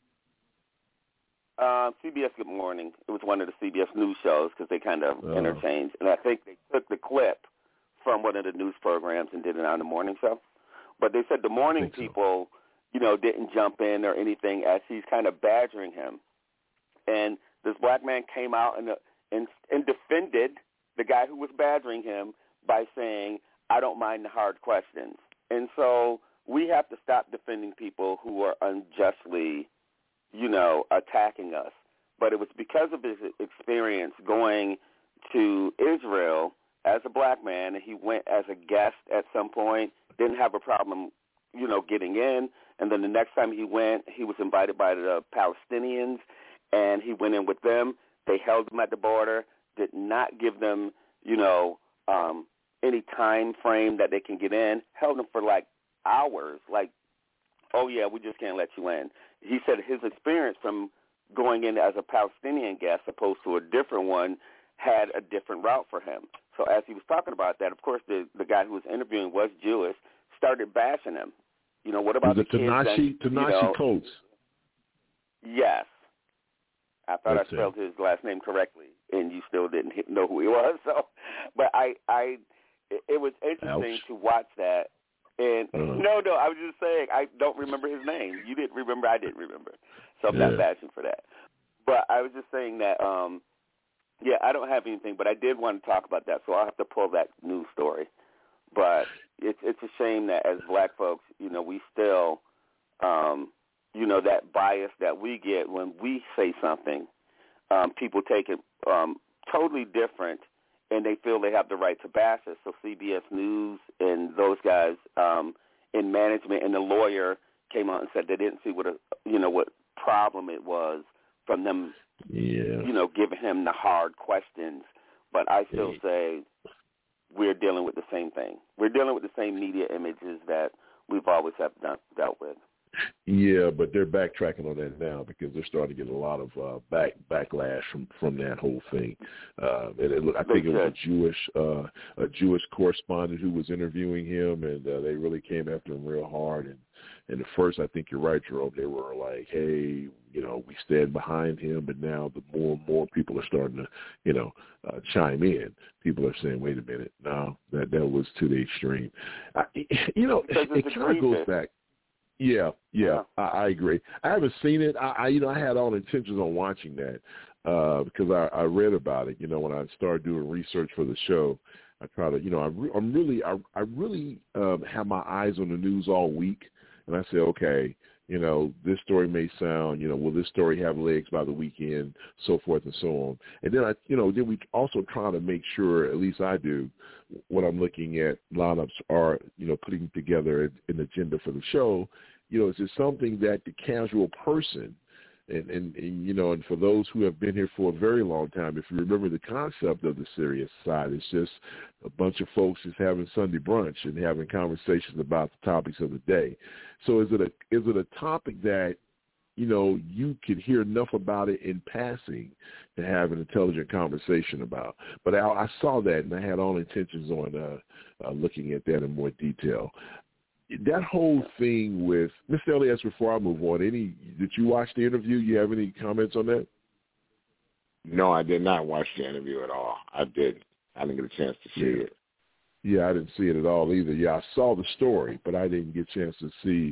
Uh, C B S Good Morning. It was one of the C B S News shows because they kind of oh. interchanged. And I think they took the clip from one of the news programs and did it on the morning show. But they said the morning people, so. you know, didn't jump in or anything as he's kind of badgering him. And this black man came out and, and, and defended the guy who was badgering him by saying, I don't mind the hard questions. And so we have to stop defending people who are unjustly, you know, attacking us. But it was because of his experience going to Israel as a black man, and he went as a guest at some point, didn't have a problem, you know, getting in. And then the next time he went, he was invited by the Palestinians, and he went in with them. They held him at the border, did not give them, you know, um, any time frame that they can get in, held them for like hours, like, oh, yeah, we just can't let you in. He said his experience from going in as a Palestinian guest opposed to a different one had a different route for him. So as he was talking about that, of course, the, the guy who was interviewing was Jewish, started bashing him. You know, what about was the it kids? Ta-Nehisi, and, Ta-Nehisi you know, Coates? Yes. I thought That's I spelled his last name correctly, and you still didn't hit, know who he was. So, but I, I, it, it was interesting Ouch. to watch that. And uh, no, no, I was just saying I don't remember his name. You didn't remember, I didn't remember. So I'm yeah. not bashing for that. But I was just saying that, um, yeah, I don't have anything, but I did want to talk about that. So I'll have to pull that news story. But it's it's a shame that as black folks, you know, we still, um, you know, that bias that we get when we say something, um, people take it um, totally different, and they feel they have the right to bash us. So C B S News and those guys um, in management and the lawyer came out and said they didn't see what a, you know, what problem it was from them, yeah. you know, giving him the hard questions. But I still hey. say we're dealing with the same thing. We're dealing with the same media images that we've always have done, dealt with. Yeah, but they're backtracking on that now because they're starting to get a lot of uh, back backlash from, from that whole thing. Uh, and it, I think it was a Jewish uh, a Jewish correspondent who was interviewing him, and uh, they really came after him real hard. And and at first, I think you're right, Jerome. They were like, "Hey, you know, we stand behind him." But now, the more and more people are starting to, you know, uh, chime in. People are saying, "Wait a minute, no, that that was to the extreme." I, you know, it, it kind of goes back. Yeah, yeah, I, I agree. I haven't seen it. I, I, you know, I had all intentions on watching that uh, because I, I read about it. You know, when I started doing research for the show, I try to, you know, I re- I'm really, I, I really um, have my eyes on the news all week, and I say, okay, you know, this story may sound, you know, will this story have legs by the weekend, so forth and so on. And then I, you know, then we also try to make sure, at least I do, when I'm looking at lineups are, you know, putting together an agenda for the show, you know, is it something that the casual person, and, and, and, you know, and for those who have been here for a very long time, if you remember the concept of the serious side, it's just a bunch of folks just having Sunday brunch and having conversations about the topics of the day. So is it a is it a topic that, you know, you could hear enough about it in passing to have an intelligent conversation about? But I, I saw that, and I had all intentions on uh, uh, looking at that in more detail. That whole thing with Mister Elias, before I move on, any did you watch the interview? You have any comments on that? No, I did not watch the interview at all. I didn't. I didn't get a chance to see yeah. it. Yeah, I didn't see it at all either. Yeah, I saw the story, but I didn't get a chance to see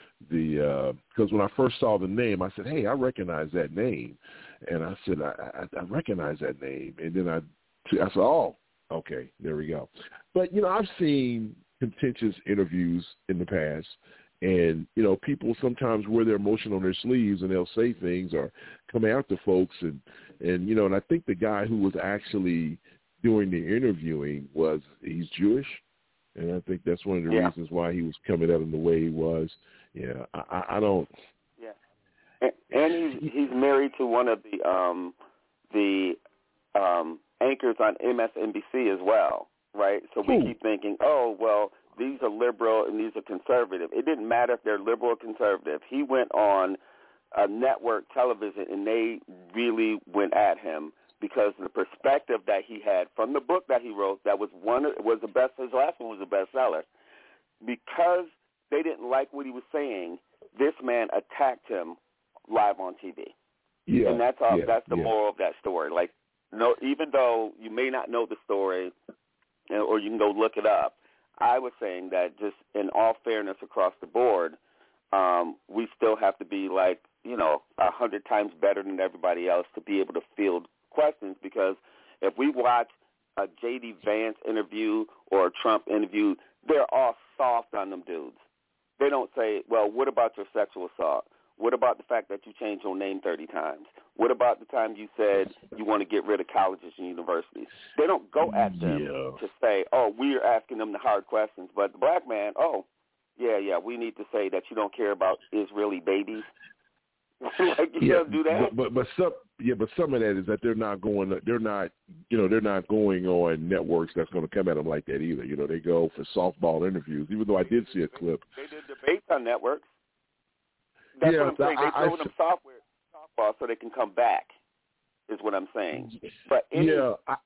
the because uh, when I first saw the name, I said, "Hey, I recognize that name," and I said, "I, I, I recognize that name," and then I, I said, "Oh, okay, there we go." But you know, I've seen contentious interviews in the past, and you know, people sometimes wear their emotion on their sleeves, and they'll say things or come after folks, and and you know, and I think the guy who was actually doing the interviewing was he's Jewish, and I think that's one of the yeah. reasons why he was coming at him the way he was. Yeah, I, I don't. Yeah, and, and he's he's married to one of the um the um anchors on M S N B C as well. Right, so we keep thinking, oh, well, these are liberal and these are conservative. It didn't matter if they're liberal or conservative. He went on a network television, and they really went at him because the perspective that he had from the book that he wrote, that was one was the best. His last one was a bestseller. Because they didn't like what he was saying, this man attacked him live on T V. Yeah, and that's all. Yeah, that's the yeah. moral of that story. Like, no, even though you may not know the story, or you can go look it up, I was saying that just in all fairness across the board, um, we still have to be like, you know, a hundred times better than everybody else to be able to field questions, because if we watch a J D Vance interview or a Trump interview, they're all soft on them dudes. They don't say, well, what about your sexual assault? What about the fact that you changed your name thirty times? What about the time you said you want to get rid of colleges and universities? They don't go at them yeah. to say, oh, we're asking them the hard questions. But the black man, oh, yeah, yeah, we need to say that you don't care about Israeli babies. Like, you yeah, don't do that. But, but but some yeah, but some of that is that they're not going. They're not you know they're not going on networks that's going to come at them like that either. You know, they go for softball interviews. Even though I did see a clip. They did debates on networks. That's yeah, what I'm saying. I, they I, throw I, them software softball so they can come back, is what I'm saying. But any, yeah, I,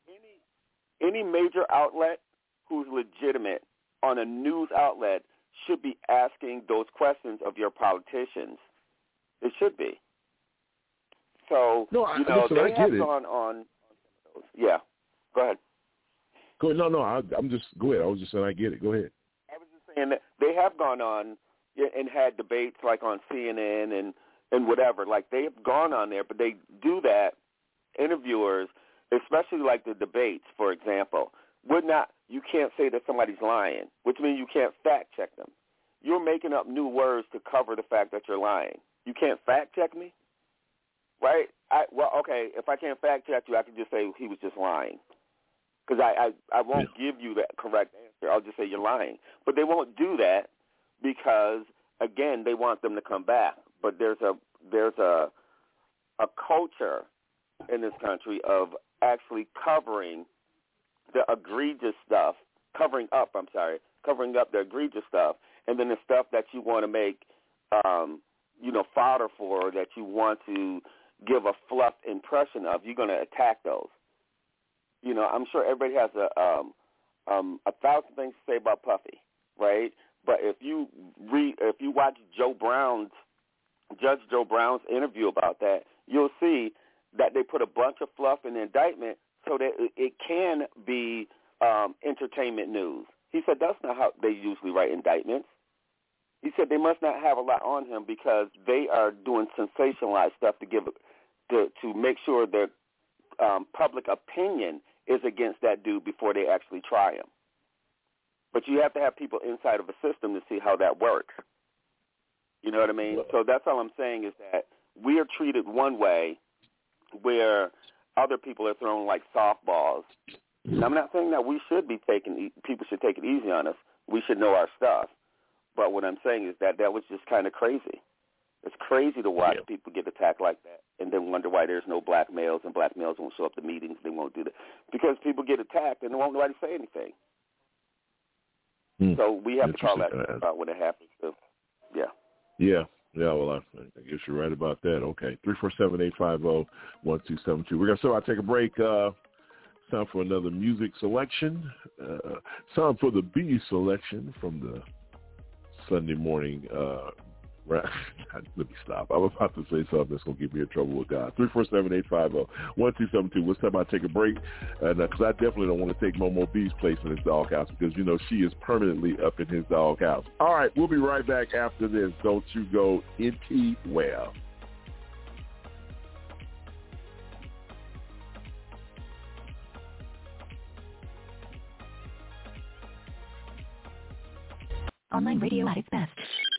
any any major outlet who's legitimate on a news outlet should be asking those questions of your politicians. It should be. So, no, I, you know, listen, they I get have it. gone on. Yeah, go ahead. Go ahead. No, no, I, I'm just, go ahead. I was just saying I get it. Go ahead. I was just saying that they have gone on and had debates like on C N N and, and whatever. Like, they have gone on there, but they do that, interviewers, especially like the debates, for example, would not, you can't say that somebody's lying, which means you can't fact check them. You're making up new words to cover the fact that you're lying. You can't fact check me, right? I, well, okay, if I can't fact check you, I can just say he was just lying. Because I, I, I won't yeah. give you that correct answer. I'll just say you're lying. But they won't do that because, again, they want them to come back. But there's a there's a a culture in this country of actually covering the egregious stuff, covering up, I'm sorry, covering up the egregious stuff, and then the stuff that you want to make, um, you know, fodder for, that you want to give a fluff impression of, you're going to attack those. You know, I'm sure everybody has a um, um, a thousand things to say about Puffy, right? But if you read, if you watch Joe Brown's, Judge Joe Brown's interview about that, you'll see that they put a bunch of fluff in the indictment so that it, it can be um, entertainment news. He said that's not how they usually write indictments. He said they must not have a lot on him because they are doing sensationalized stuff to give to to make sure that um, public opinion is against that dude before they actually try him. But you have to have people inside of a system to see how that works. You know what I mean? So that's all I'm saying is that we are treated one way where other people are thrown like softballs. And I'm not saying that we should be taking, people should take it easy on us. We should know our stuff. But what I'm saying is that that was just kind of crazy. It's crazy to watch yeah. people get attacked like that and then wonder why there's no black males and black males won't show up to meetings. They won't do that. Because people get attacked and they won't nobody say anything. Hmm. So we have to call that out when it happens. So, yeah. Yeah. Yeah, well, I, I guess you're right about that. Okay. three four seven, eight five zero, one two seven two. We're going to start take a break. Uh, it's time for another music selection. Uh, time for the B selection from the Sunday morning. Uh, let me stop. I'm about to say something that's going to get me in trouble with God. three four seven, eight five zero, one two seven two. Let's time I take a break. And because uh, I definitely don't want to take Momo B's place in his doghouse because, you know, she is permanently up in his doghouse. All right, we'll be right back after this. Don't you go anywhere. Online radio at its best.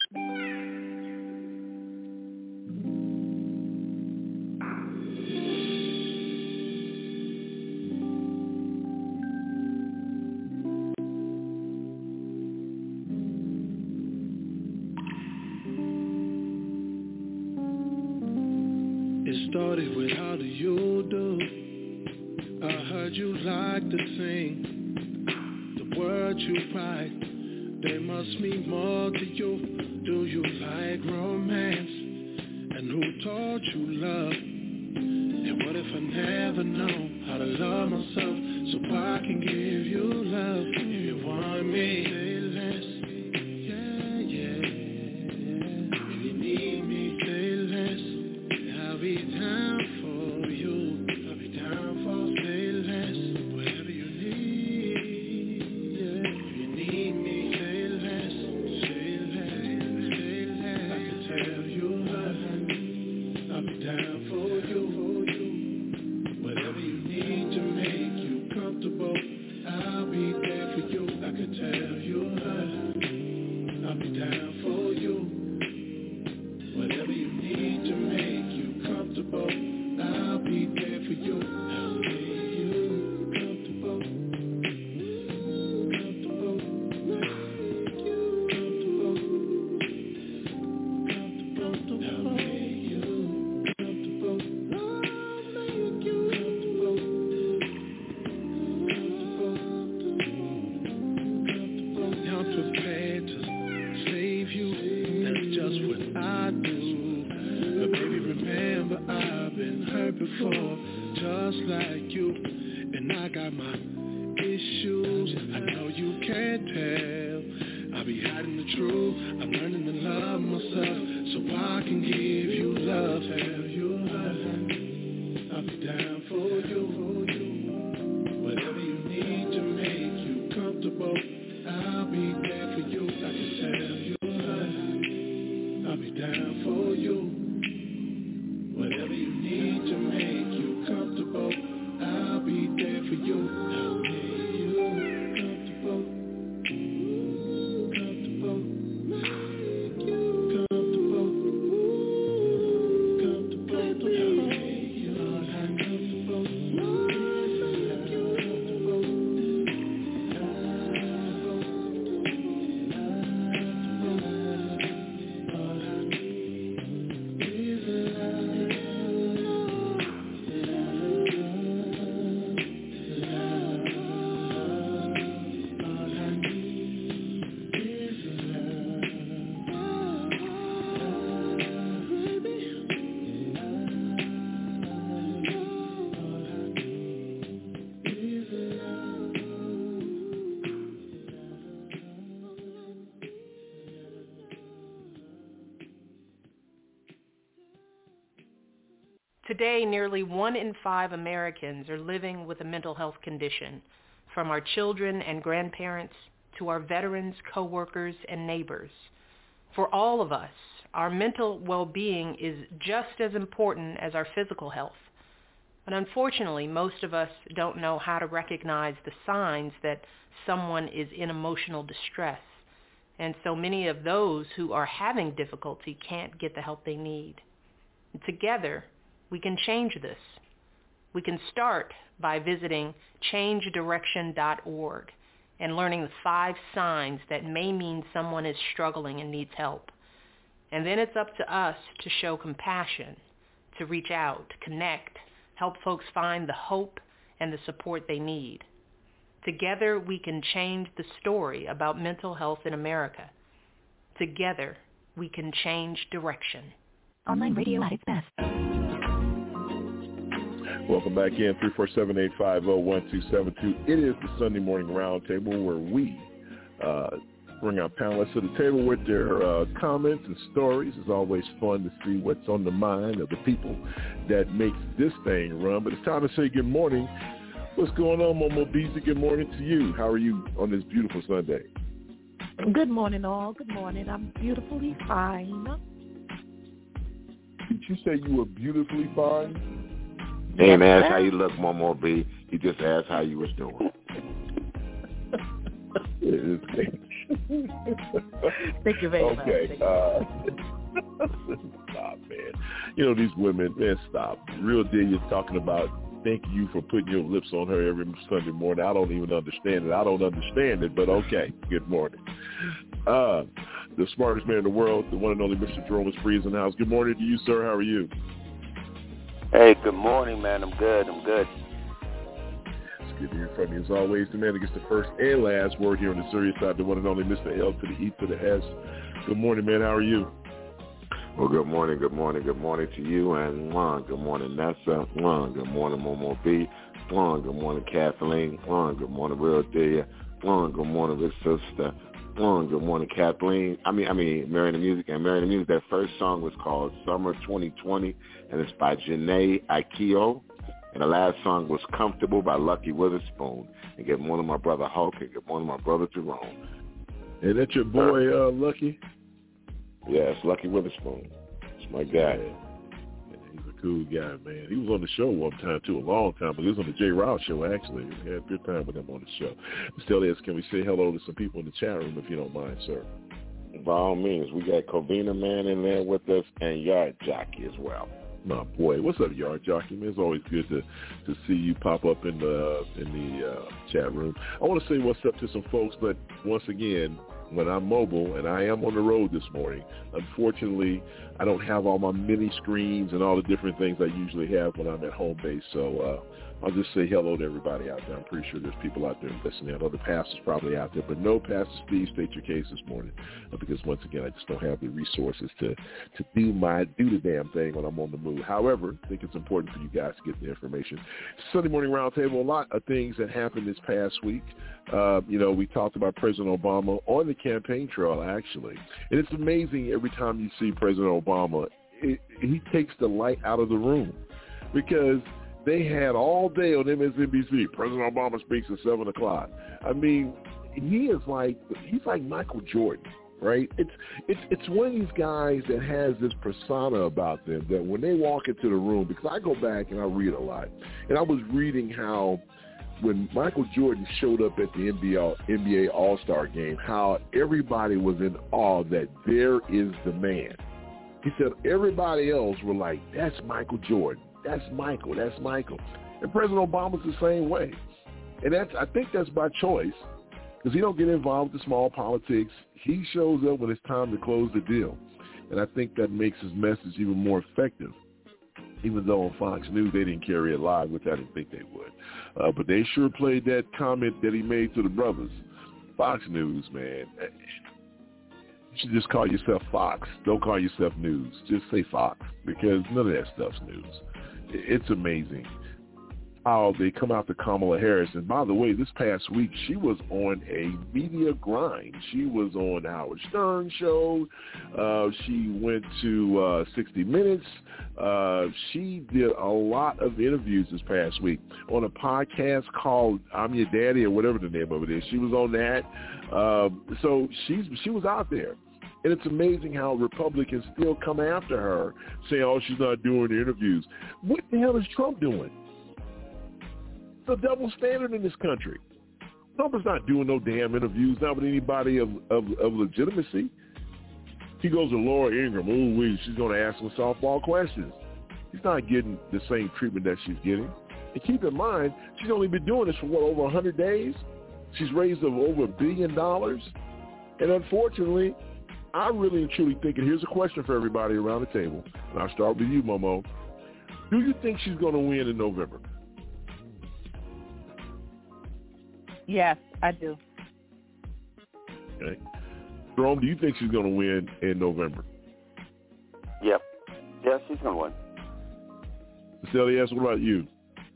It started with how do you do? I heard you like to sing. The words you write, they must mean more to you. Do you like romance? And who taught you love? And what if I never know how to love myself so I can give you love? If you want me, say less. Yeah, yeah. If you need me, say less. I'll be down for you. I'll be down for say less. Whatever you need, yeah. If you need me, say less. Say less, say less. I can tell you love. I'll be down for you, for you. Whatever you need to make you comfortable, I'll be there for you. I can tell you love. I'll be down for you. Whatever you need to make you comfortable, I'll be there for you. I'll make you comfortable. Comfortable. Make you comfortable. Comfortable. I'll make you comfortable. I'll make you comfortable. Comfortable. I'm prepared to save you. That's just what I do. But baby, remember I've been hurt before, just like you. And I got my issues, I know you can't tell. I'll be hiding the truth, I'm learning to love myself, so I can give you love. Tell you love. Whatever you need to make you comfortable, I'll be there for you. I'll make you comfortable. Comfortable. Make you comfortable. Comfortable. I'll make you comfortable. Today, nearly one in five Americans are living with a mental health condition, from our children and grandparents to our veterans, coworkers, and neighbors. For all of us, our mental well-being is just as important as our physical health. But unfortunately, most of us don't know how to recognize the signs that someone is in emotional distress. And so many of those who are having difficulty can't get the help they need. Together, we can change this. We can start by visiting change direction dot org and learning the five signs that may mean someone is struggling and needs help. And then it's up to us to show compassion, to reach out, to connect, help folks find the hope and the support they need. Together, we can change the story about mental health in America. Together, we can change direction. Online radio at its best. Welcome back in, three four seven, eight five zero, one two seven two. It is the Sunday Morning Roundtable where we uh, bring our panelists to the table with their uh, comments and stories. It's always fun to see what's on the mind of the people that makes this thing run. But it's time to say good morning. What's going on, Momo Beasley? Good morning to you. How are you on this beautiful Sunday? Good morning, all. Good morning. I'm beautifully fine. Did you say you were beautifully fine? He didn't ask how you look, Momo B. He just asked how you was doing. Thank you very much. Okay. Uh, stop, man. You know, these women, man, stop. Real deal, you're talking about thank you for putting your lips on her every Sunday morning. I don't even understand it. I don't understand it, but okay. Good morning. Uh, the smartest man in the world, the one and only Mister Jerome Spree in the house. Good morning to you, sir. How are you? Hey, good morning, man. I'm good. I'm good. It's good to hear from you. As always, the man that gets the first and last word here on the serious side, the one and only Mister L to the E to the S. Good morning, man. How are you? Well, good morning, good morning, good morning to you, and one, good morning, Nessa, one, good morning, Momo B, one, good morning, Kathleen, one, good morning, Real Delia, one, good morning, Big Sister, one, good morning, Kathleen, I mean, I mean, Marrying the Music, and Marrying the Music, that first song was called Summer twenty twenty, and it's by Janae Aikio, and the last song was Comfortable by Lucky Witherspoon, and good morning, my brother Hulk, and good morning, my brother Jerome. Is that your boy, uh, Lucky? Yeah, it's Lucky Witherspoon. It's my guy. Yeah, he's a cool guy, man. He was on the show one time, too, a long time ago. He was on the Jay Rouse show, actually. We had a good time with him on the show. Still is, can we say hello to some people in the chat room, if you don't mind, sir? By all means. We got Covina Man in there with us and Yard Jockey as well. My boy, what's up, Yard Jockey? Man, it's always good to, to see you pop up in the in the uh, chat room. I want to say what's up to some folks, but once again, when I'm mobile, and I am on the road this morning, unfortunately, I don't have all my mini screens and all the different things I usually have when I'm at home base. So uh, I'll just say hello to everybody out there. I'm pretty sure there's people out there listening. I know the pastor's probably out there, but no, Pastor Steve, state your case this morning, uh, because once again, I just don't have the resources to, to do my do the damn thing when I'm on the move. However, I think it's important for you guys to get the information. Sunday Morning Roundtable, a lot of things that happened this past week. Uh, you know, we talked about President Obama on the campaign trail, actually. And it's amazing every time you see President Obama, it, he takes the light out of the room, because they had all day on M S N B C, President Obama speaks at seven o'clock. I mean, he is like, he's like Michael Jordan. right? It's it's it's one of these guys that has this persona about them that when they walk into the room, because I go back and I read a lot, and I was reading how when Michael Jordan showed up at the N B A, N B A All-Star game, how everybody was in awe that there is the man. He said everybody else were like, that's Michael Jordan. That's Michael. That's Michael. And President Obama's the same way. And that's I think that's by choice because he don't get involved with the small politics. He shows up when it's time to close the deal. And I think that makes his message even more effective. Even though on Fox News they didn't carry it live, which I didn't think they would. Uh, but they sure played that comment that he made to the brothers. Fox News, man. You should just call yourself Fox. Don't call yourself News. Just say Fox because none of that stuff's news. It's amazing how they come out to Kamala Harris. And by the way, this past week, she was on a media grind. She was on Howard Stern show. Uh, she went to uh, sixty minutes. Uh, she did a lot of interviews this past week on a podcast called I'm Your Daddy or whatever the name of it is. She was on that. Uh, so she's she was out there. And it's amazing how Republicans still come after her, saying, oh, she's not doing the interviews. What the hell is Trump doing? It's a double standard in this country. Trump is not doing no damn interviews, not with anybody of, of, of legitimacy. He goes to Laura Ingraham, ooh, she's going to ask him softball questions. He's not getting the same treatment that she's getting. And keep in mind, she's only been doing this for, what, over one hundred days? She's raised over a billion dollars. And unfortunately, I really and truly think, and here's a question for everybody around the table, and I'll start with you, Momo. Do you think she's going to win in November? Yes, I do. Okay. Jerome, do you think she's going to win in November? Yep. Yes, she's going to win. Celias, what about you?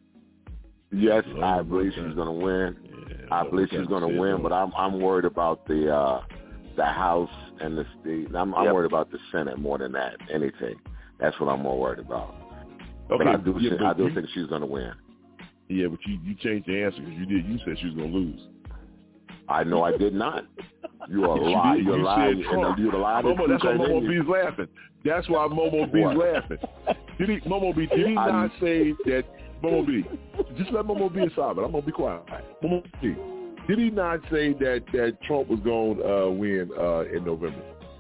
Yes, oh, I believe she's going to win. Yeah, I believe she's going to win, but I'm I'm worried about the uh, the House and the state. I'm, I'm yep. worried about the Senate more than that. Anything. That's what I'm more worried about. Okay. But I do, yeah, think, but I do you, think she's going to win. Yeah, but you, you changed the answer because you did. You said she was going to lose. I know I did not. You are lying. You're lying. You're lying. Momo, that's why Momo B's laughing. That's why Momo B's laughing. Did he, Momo B, did he I, not say that, Momo B, just let Momo B aside, but I'm going to be quiet. Momo B, did he not say that, that Trump was going to uh, win uh, in November?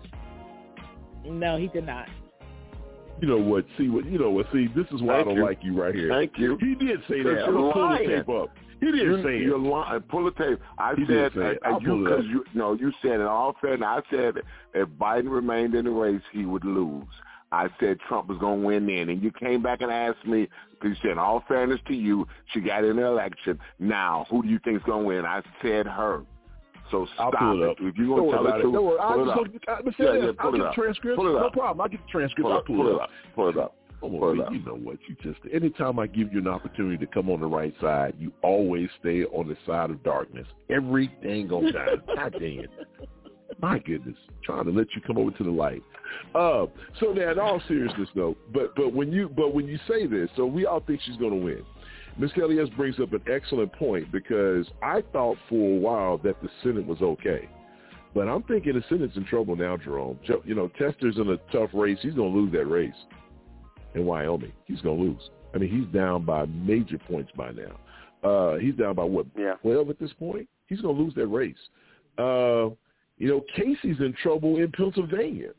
No, he did not. You know what? See what? You know what? See, this is why Thank I don't you. like you right here. Thank you. He did say that. I'm gonna pull the tape up. He didn't you're, say you're it. Lying. Pull the tape. I he said uh, you because you no, you said in all fairness. I said if Biden remained in the race, he would lose. I said Trump was going to win then, and you came back and asked me. You said in all fairness to you, she got in the election. Now, who do you think is going to win? I said her. So stop I'll pull it. Up. If you're going to tell the truth, pull it up. Pull it up. I'll get the transcript. Pull it up. No problem. I'll get the transcript. Pull I'll pull, pull it up. Pull it up. Oh, you know what? You just anytime I give you an opportunity to come on the right side, you always stay on the side of darkness. Every dang on time. God dang it. My goodness. Trying to let you come over to the light. Uh, so now in all seriousness though, but but when you but when you say this, so we all think she's gonna win. Miz Elias brings up an excellent point because I thought for a while that the Senate was okay. But I'm thinking the Senate's in trouble now, Jerome. You know, Tester's in a tough race. He's going to lose that race in Wyoming. He's going to lose. I mean, he's down by major points by now. Uh, he's down by, what, yeah. twelve at this point? He's going to lose that race. Uh, you know, Casey's in trouble in Pennsylvania.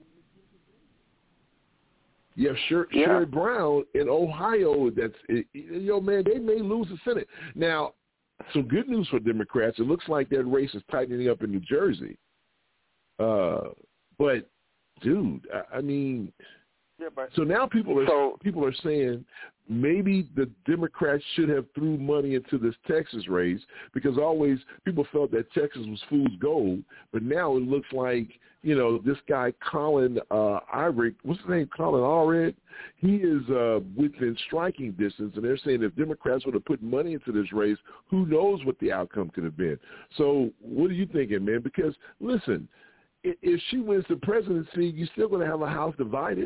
You have Sher- yeah. Sherrod Brown in Ohio. That's, you know, man, they may lose the Senate. Now, some good news for Democrats. It looks like that race is tightening up in New Jersey. Uh, but, dude, I, I mean, yeah, but, so now people are so, people are saying maybe the Democrats should have threw money into this Texas race because always people felt that Texas was fool's gold, but now it looks like, you know, this guy Colin uh, Irick, what's his name, Colin Allred, he is uh, within striking distance, and they're saying if Democrats would have put money into this race, who knows what the outcome could have been. So what are you thinking, man? Because, listen, if she wins the presidency, you're still going to have a House divided.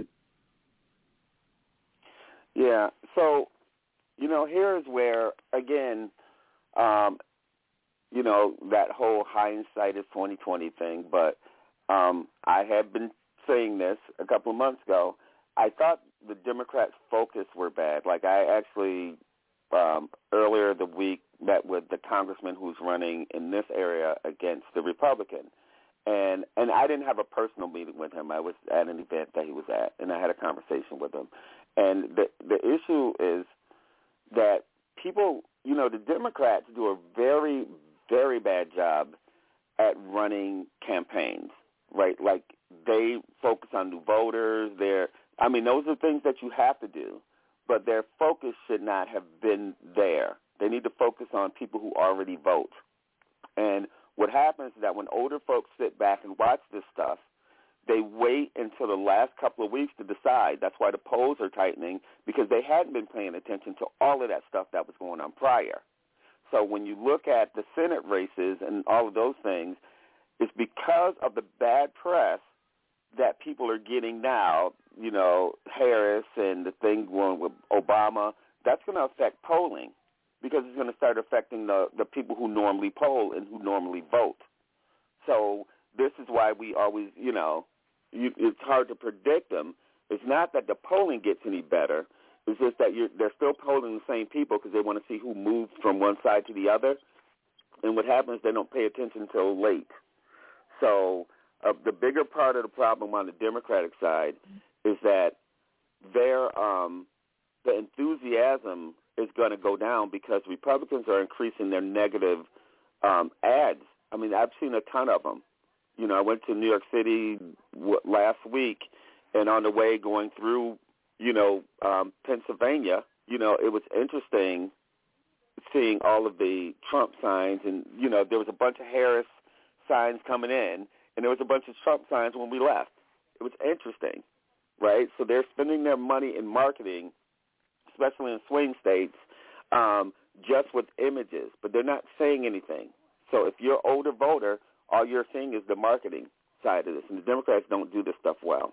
Yeah. So, you know, here's where, again, um, you know, that whole hindsight is twenty twenty thing. But Um, I had been saying this a couple of months ago. I thought the Democrats' focus were bad. Like I actually um, earlier the week met with the congressman who's running in this area against the Republican. And and I didn't have a personal meeting with him. I was at an event that he was at, and I had a conversation with him. And the the issue is that people, you know, the Democrats do a very, very bad job at running campaigns, right? Like they focus on new voters. They're, I mean, those are things that you have to do, but their focus should not have been there. They need to focus on people who already vote. And what happens is that when older folks sit back and watch this stuff, they wait until the last couple of weeks to decide. That's why the polls are tightening, because they hadn't been paying attention to all of that stuff that was going on prior. So when you look at the Senate races and all of those things, it's because of the bad press that people are getting now, you know, Harris and the thing going with Obama, that's going to affect polling because it's going to start affecting the, the people who normally poll and who normally vote. So this is why we always, you know, you, it's hard to predict them. It's not that the polling gets any better. It's just that you're, they're still polling the same people because they want to see who moves from one side to the other. And what happens, they don't pay attention until late. So uh, the bigger part of the problem on the Democratic side is that their um, the enthusiasm is going to go down because Republicans are increasing their negative um, ads. I mean, I've seen a ton of them. You know, I went to New York City w- last week, and on the way going through, you know, um, Pennsylvania, you know, it was interesting seeing all of the Trump signs. And, you know, there was a bunch of Harris signs coming in, and there was a bunch of Trump signs when we left. It was interesting, right? So they're spending their money in marketing, especially in swing states, um, just with images, but they're not saying anything. So if you're an older voter, all you're seeing is the marketing side of this, and the Democrats don't do this stuff well.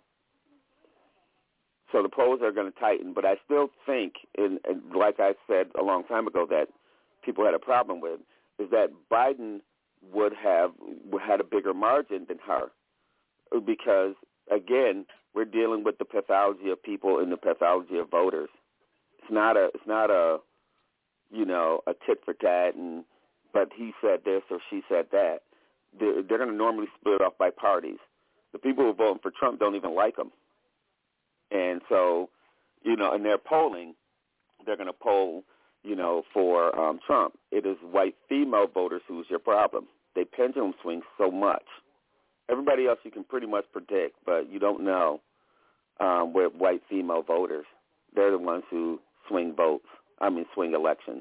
So the polls are going to tighten, but I still think, and, and like I said a long time ago that people had a problem with, is that Biden would have had a bigger margin than her because, again, we're dealing with the pathology of people and the pathology of voters. It's not a, it's not a, you know, a tit for tat, and but he said this or she said that. They're, they're going to normally split off by parties. The people who are voting for Trump don't even like him. And so, you know, in their polling, they're going to poll, you know, for um, Trump. It is white female voters who's your problem. They pendulum swing so much. Everybody else you can pretty much predict, but you don't know um, with white female voters. They're the ones who swing votes, I mean swing elections.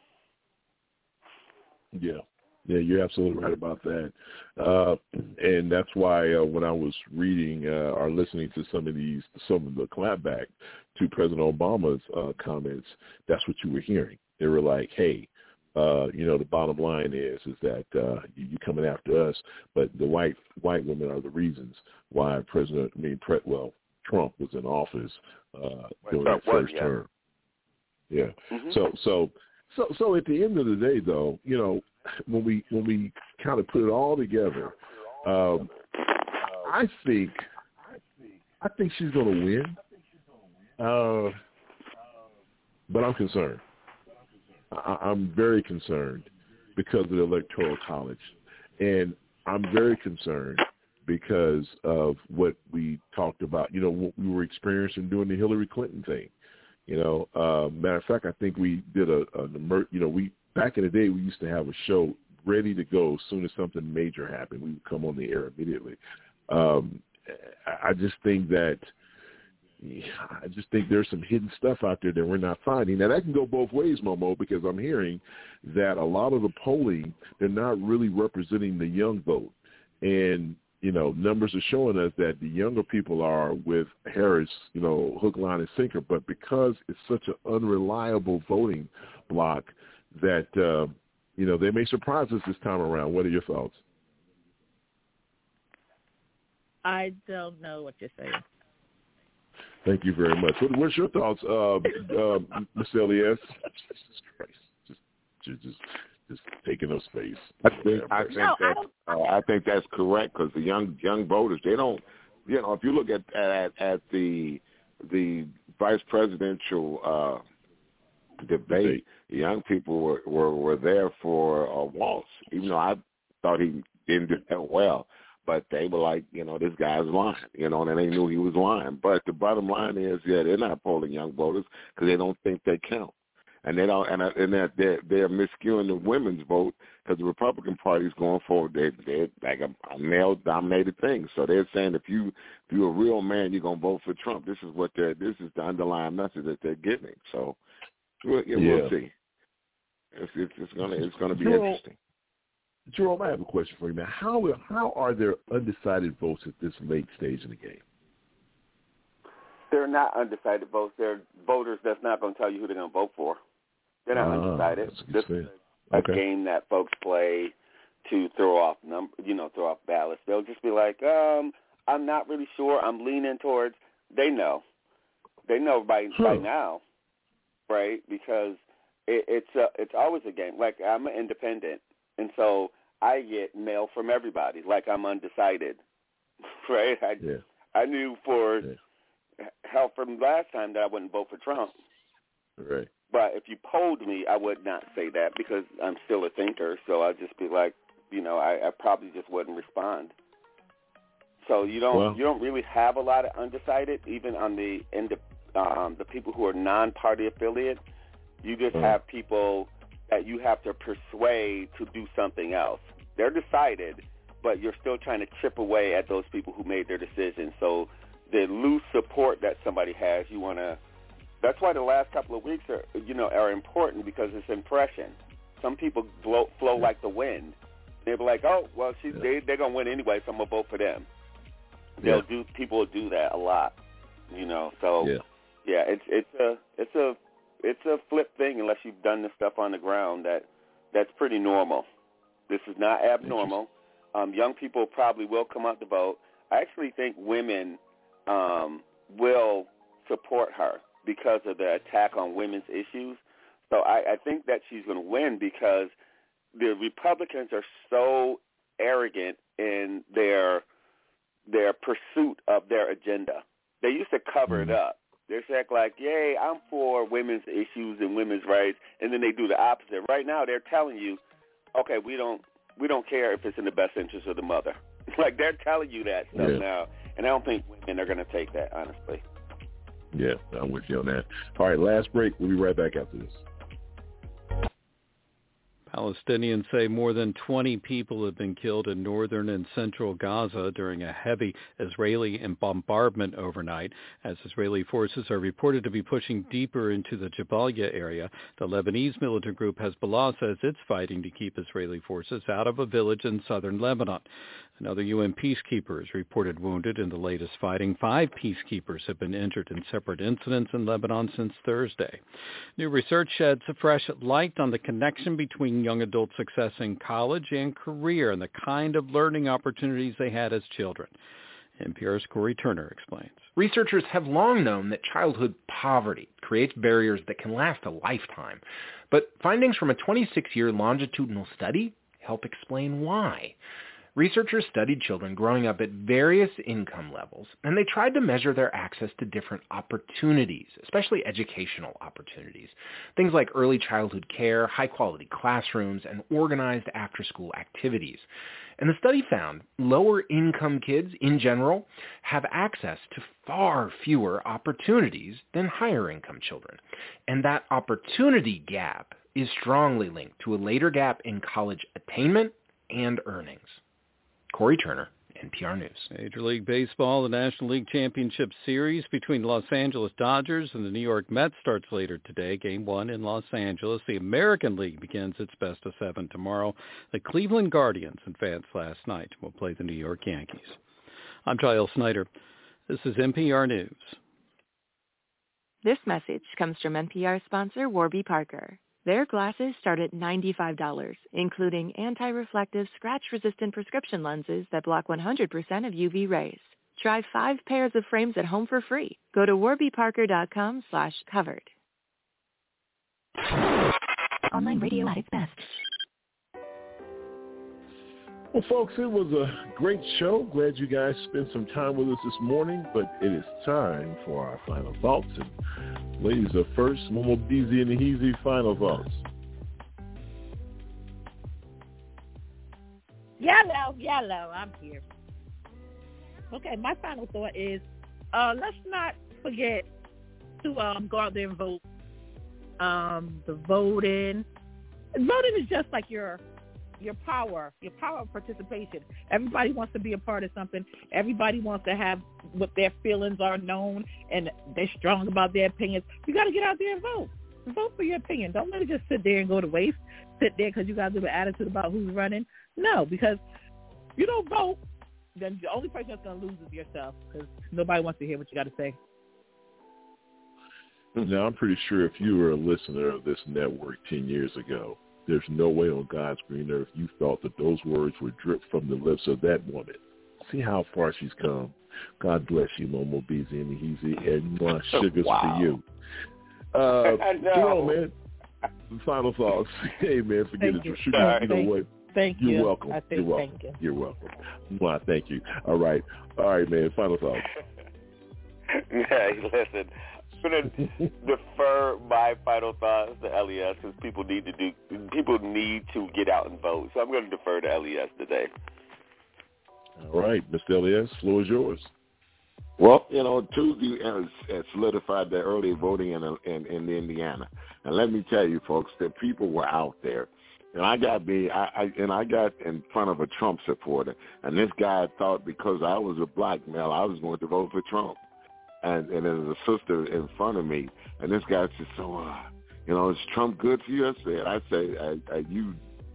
Yeah. Yeah, you're absolutely right about that. Uh, and that's why uh, when I was reading uh, or listening to some of these, some of the clapback to President Obama's uh, comments, that's what you were hearing. They were like, hey, uh, you know, the bottom line is is that uh, you, you're coming after us, but the white white women are the reasons why President, I mean, pre, well, Trump was in office uh, during that first yeah. term. Yeah. Mm-hmm. So, so, so, so at the end of the day, though, you know, when we when we kind of put it all together, um, I think I think she's going to win, uh, but I'm concerned. I, I'm very concerned because of the Electoral College, and I'm very concerned because of what we talked about. You know, what we were experiencing during the Hillary Clinton thing. You know, uh, matter of fact, I think we did a, a you know, we. Back in the day, we used to have a show ready to go as soon as something major happened. We would come on the air immediately. Um, I just think that I just think there's some hidden stuff out there that we're not finding. Now, that can go both ways, Momo, because I'm hearing that a lot of the polling, they're not really representing the young vote. And, you know, numbers are showing us that the younger people are with Harris, you know, hook, line, and sinker. But because it's such an unreliable voting block, that, uh, you know, they may surprise us this time around. What are your thoughts? I don't know what you're saying. Thank you very much. What, what's your thoughts, uh, uh, Miz Elias? Jesus Christ. Just, just, just, just taking up space. I think, I think no, that, I don't, Uh, I think that's correct because the young young voters, they don't, you know, if you look at at, at the the vice presidential uh, debate, the young people were, were, were there for uh, Walz, even though I thought he didn't do that well. But they were like, you know, this guy's lying, you know, and they knew he was lying. But the bottom line is, yeah, they're not polling young voters because they don't think they count. And they don't, and, and they're, they're, they're miscuing the women's vote because the Republican Party is going forward. They, they're like a, a male-dominated thing. So they're saying if you, if you're a real man, you're gonna vote for Trump. This is what they're, this is the underlying message that they're giving. So we'll, yeah, Yeah. we'll see. It's, it's, it's gonna, it's gonna be Jerome, interesting. Jerome, I have a question for you, man. How how are there undecided votes at this late stage in the game? They're not undecided votes. They're voters that's not going to tell you who they're going to vote for. They're not Ah, undecided. that's what This you're is saying. a Okay. game that folks play to throw off number, you know, throw off ballots. They'll just be like, um, I'm not really sure. I'm leaning towards. They know. They know by Huh. by now, right? Because it, it's a, it's always a game. Like I'm an independent, and so I get mail from everybody. Like I'm undecided, right? I Yeah. I knew for Yeah. hell from last time that I wouldn't vote for Trump. Right. But if you polled me, I would not say that because I'm still a thinker. So I'd just be like, you know, I, I probably just wouldn't respond. So you don't Well- you don't really have a lot of undecided, even on the end of, um, the people who are non-party affiliate. You just Uh-huh. have people that you have to persuade to do something else. They're decided, but you're still trying to chip away at those people who made their decision. So the loose support that somebody has, you want to. That's why the last couple of weeks are, you know, are important because it's impression. Some people blow, flow Yeah. like the wind. They'll be like, oh, well, she's, Yeah. they they're gonna win anyway, so I'm gonna vote for them. They'll Yeah. do. People will do that a lot, you know. So Yeah. yeah, it's it's a it's a it's a flip thing unless you've done this stuff on the ground. That that's pretty normal. This is not abnormal. Um, young people probably will come out to vote. I actually think women um, will support her because of the attack on women's issues. So I, I think that she's going to win because the Republicans are so arrogant in their their pursuit of their agenda. They used to cover it up. They just act like, yay, I'm for women's issues and women's rights, and then they do the opposite. Right now they're telling you, okay, we don't we don't care if it's in the best interest of the mother. Like they're telling you that stuff Yeah. now, and I don't think women are going to take that, honestly. Yeah, I'm with you on that. All right, last break. We'll be right back after this. Palestinians say more than twenty people have been killed in northern and central Gaza during a heavy Israeli bombardment overnight, as Israeli forces are reported to be pushing deeper into the Jabalia area. The Lebanese militant group Hezbollah says it's fighting to keep Israeli forces out of a village in southern Lebanon. Another U N peacekeeper is reported wounded in the latest fighting. Five peacekeepers have been injured in separate incidents in Lebanon since Thursday. New research sheds a fresh light on the connection between young adult success in college and career and the kind of learning opportunities they had as children. N P R's Corey Turner explains. Researchers have long known that childhood poverty creates barriers that can last a lifetime. But findings from a twenty-six-year longitudinal study help explain why. Researchers studied children growing up at various income levels, and they tried to measure their access to different opportunities, especially educational opportunities. Things like early childhood care, high-quality classrooms, and organized after-school activities. And the study found lower-income kids, in general, have access to far fewer opportunities than higher-income children. And that opportunity gap is strongly linked to a later gap in college attainment and earnings. Corey Turner, N P R News. Major League Baseball, the National League Championship Series between the Los Angeles Dodgers and the New York Mets starts later today. Game one in Los Angeles. The American League begins its best of seven tomorrow. The Cleveland Guardians advanced last night and will play the New York Yankees. I'm Giles Snyder. This is N P R News. This message comes from N P R sponsor Warby Parker. Their glasses start at ninety-five dollars, including anti-reflective, scratch-resistant prescription lenses that block one hundred percent of U V rays. Try five pairs of frames at home for free. Go to warbyparker.com slash covered. Online radio at its best. Well, folks, it was a great show. Glad you guys spent some time with us this morning, but it is time for our final thoughts. And ladies are first. Momo Beezy and the Heezy, final thoughts. Yellow, yellow, I'm here. Okay, my final thought is uh, let's not forget to um, go out there and vote. Um, the voting, voting is just like your your power, your power of participation. Everybody wants to be a part of something. Everybody wants to have what their feelings are known, and they're strong about their opinions. You got to get out there and vote. Vote for your opinion. Don't let it just sit there and go to waste. Sit there because you got a little attitude about who's running. No, because if you don't vote, then the only person that's going to lose is yourself, because nobody wants to hear what you got to say. Now, I'm pretty sure if you were a listener of this network ten years ago, there's no way on God's green earth you thought that those words would drip from the lips of that woman. See how far she's come. God bless you, Momo Beezy and the Heezy, and my sugars wow. for you. Uh, Jerome, man, final thoughts. Hey, man, forget thank it. You, Sugar, you know thank what? Thank You're you. welcome. I You're welcome. Thank you. You're welcome. Well, thank you. All right. All right, man, final thoughts. Hey, listen. I'm gonna defer my final thoughts to L E S because people need to do. People need to get out and vote. So I'm going to defer to L E S today. All right, Mister L E S, floor is yours. Well, you know, Tuesday has, has solidified the early voting in, in in Indiana, and let me tell you, folks, that people were out there. And I got me, I, I and I got in front of a Trump supporter, and this guy thought because I was a black male, I was going to vote for Trump. And, and there's a sister in front of me, and this guy said, so, uh, you know, is Trump good for you? I said, I say, are, are you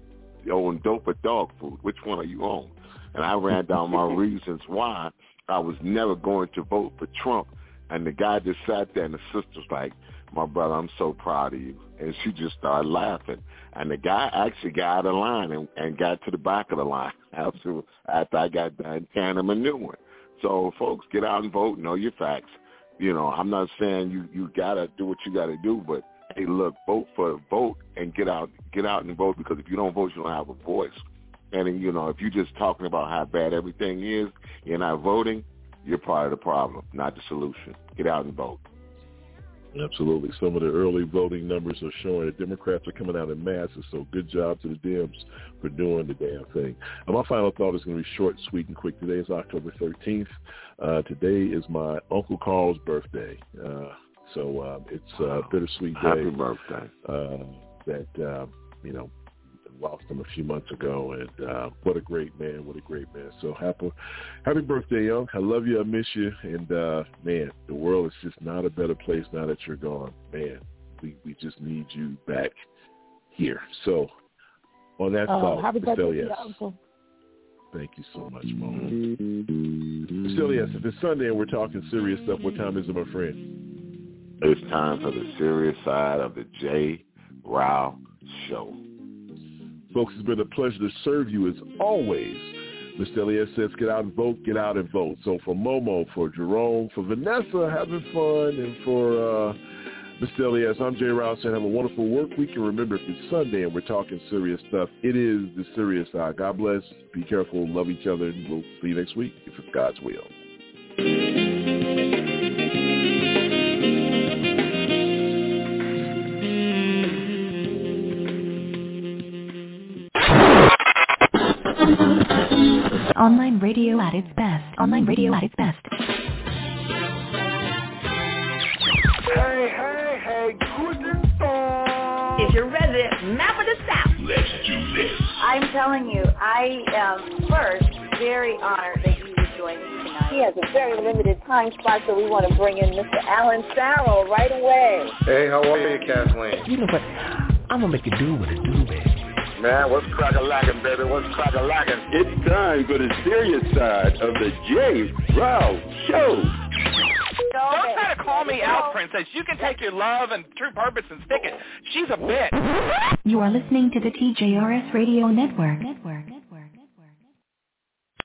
on dope or dog food? Which one are you on? And I ran down my reasons why I was never going to vote for Trump. And the guy just sat there, and the sister's like, my brother, I'm so proud of you. And she just started laughing. And the guy actually got out of line and, and got to the back of the line after, after I got done tearing him a new one. So, folks, get out and vote. Know your facts. You know, I'm not saying you, you got to do what you got to do, but, hey, look, vote for vote and get out get out and vote, because if you don't vote, you don't have a voice. And, you know, if you're just talking about how bad everything is, you're not voting, you're part of the problem, not the solution. Get out and vote. Absolutely. Some of the early voting numbers are showing that Democrats are coming out in masses, so good job to the Dems for doing the damn thing. And my final thought is going to be short, sweet, and quick. Today is October thirteenth. Uh, today is my Uncle Carl's birthday. Uh, so uh, it's a bittersweet day. Happy birthday. Uh, that, uh, you know, lost him a few months ago, and uh, what a great man, what a great man. So happy, happy birthday, young. I love you, I miss you, and uh, man, the world is just not a better place now that you're gone. Man, we, we just need you back here. So on that Oh, thought, happy Mister birthday, Elias, Uncle. thank you so much, Mom. Mister Elias, if it's Sunday and we're talking serious stuff, what time is it, my friend? It's time for the serious side of the J. Rao Show. Folks, it's been a pleasure to serve you as always. Mister Elias says, get out and vote, get out and vote. So for Momo, for Jerome, for Vanessa, having fun, and for uh, Mister Elias, I'm Jay Rao saying have a wonderful work week. And remember, if it's Sunday and we're talking serious stuff, it is the serious side. God bless. Be careful. Love each other. And we'll see you next week if it's God's will. Online radio at its best. Online radio at its best. Hey, hey, hey, guten Tag. Is your resident map of the South? Let's do this. I'm telling you, I am first very honored that you would join me tonight. He has a very limited time slot, so we want to bring in Mister Alan Farrell right away. Hey, how are you, Kathleen? You know what? I'm going to make you do what it do, baby. Man, what's crack-a-lackin', baby? What's crack-a-lackin'? It's time for the serious side of the J. Rao Show. Don't try to call me out, princess. You can take your love and true purpose and stick it. She's a bitch. You are listening to the T J R S Radio Network.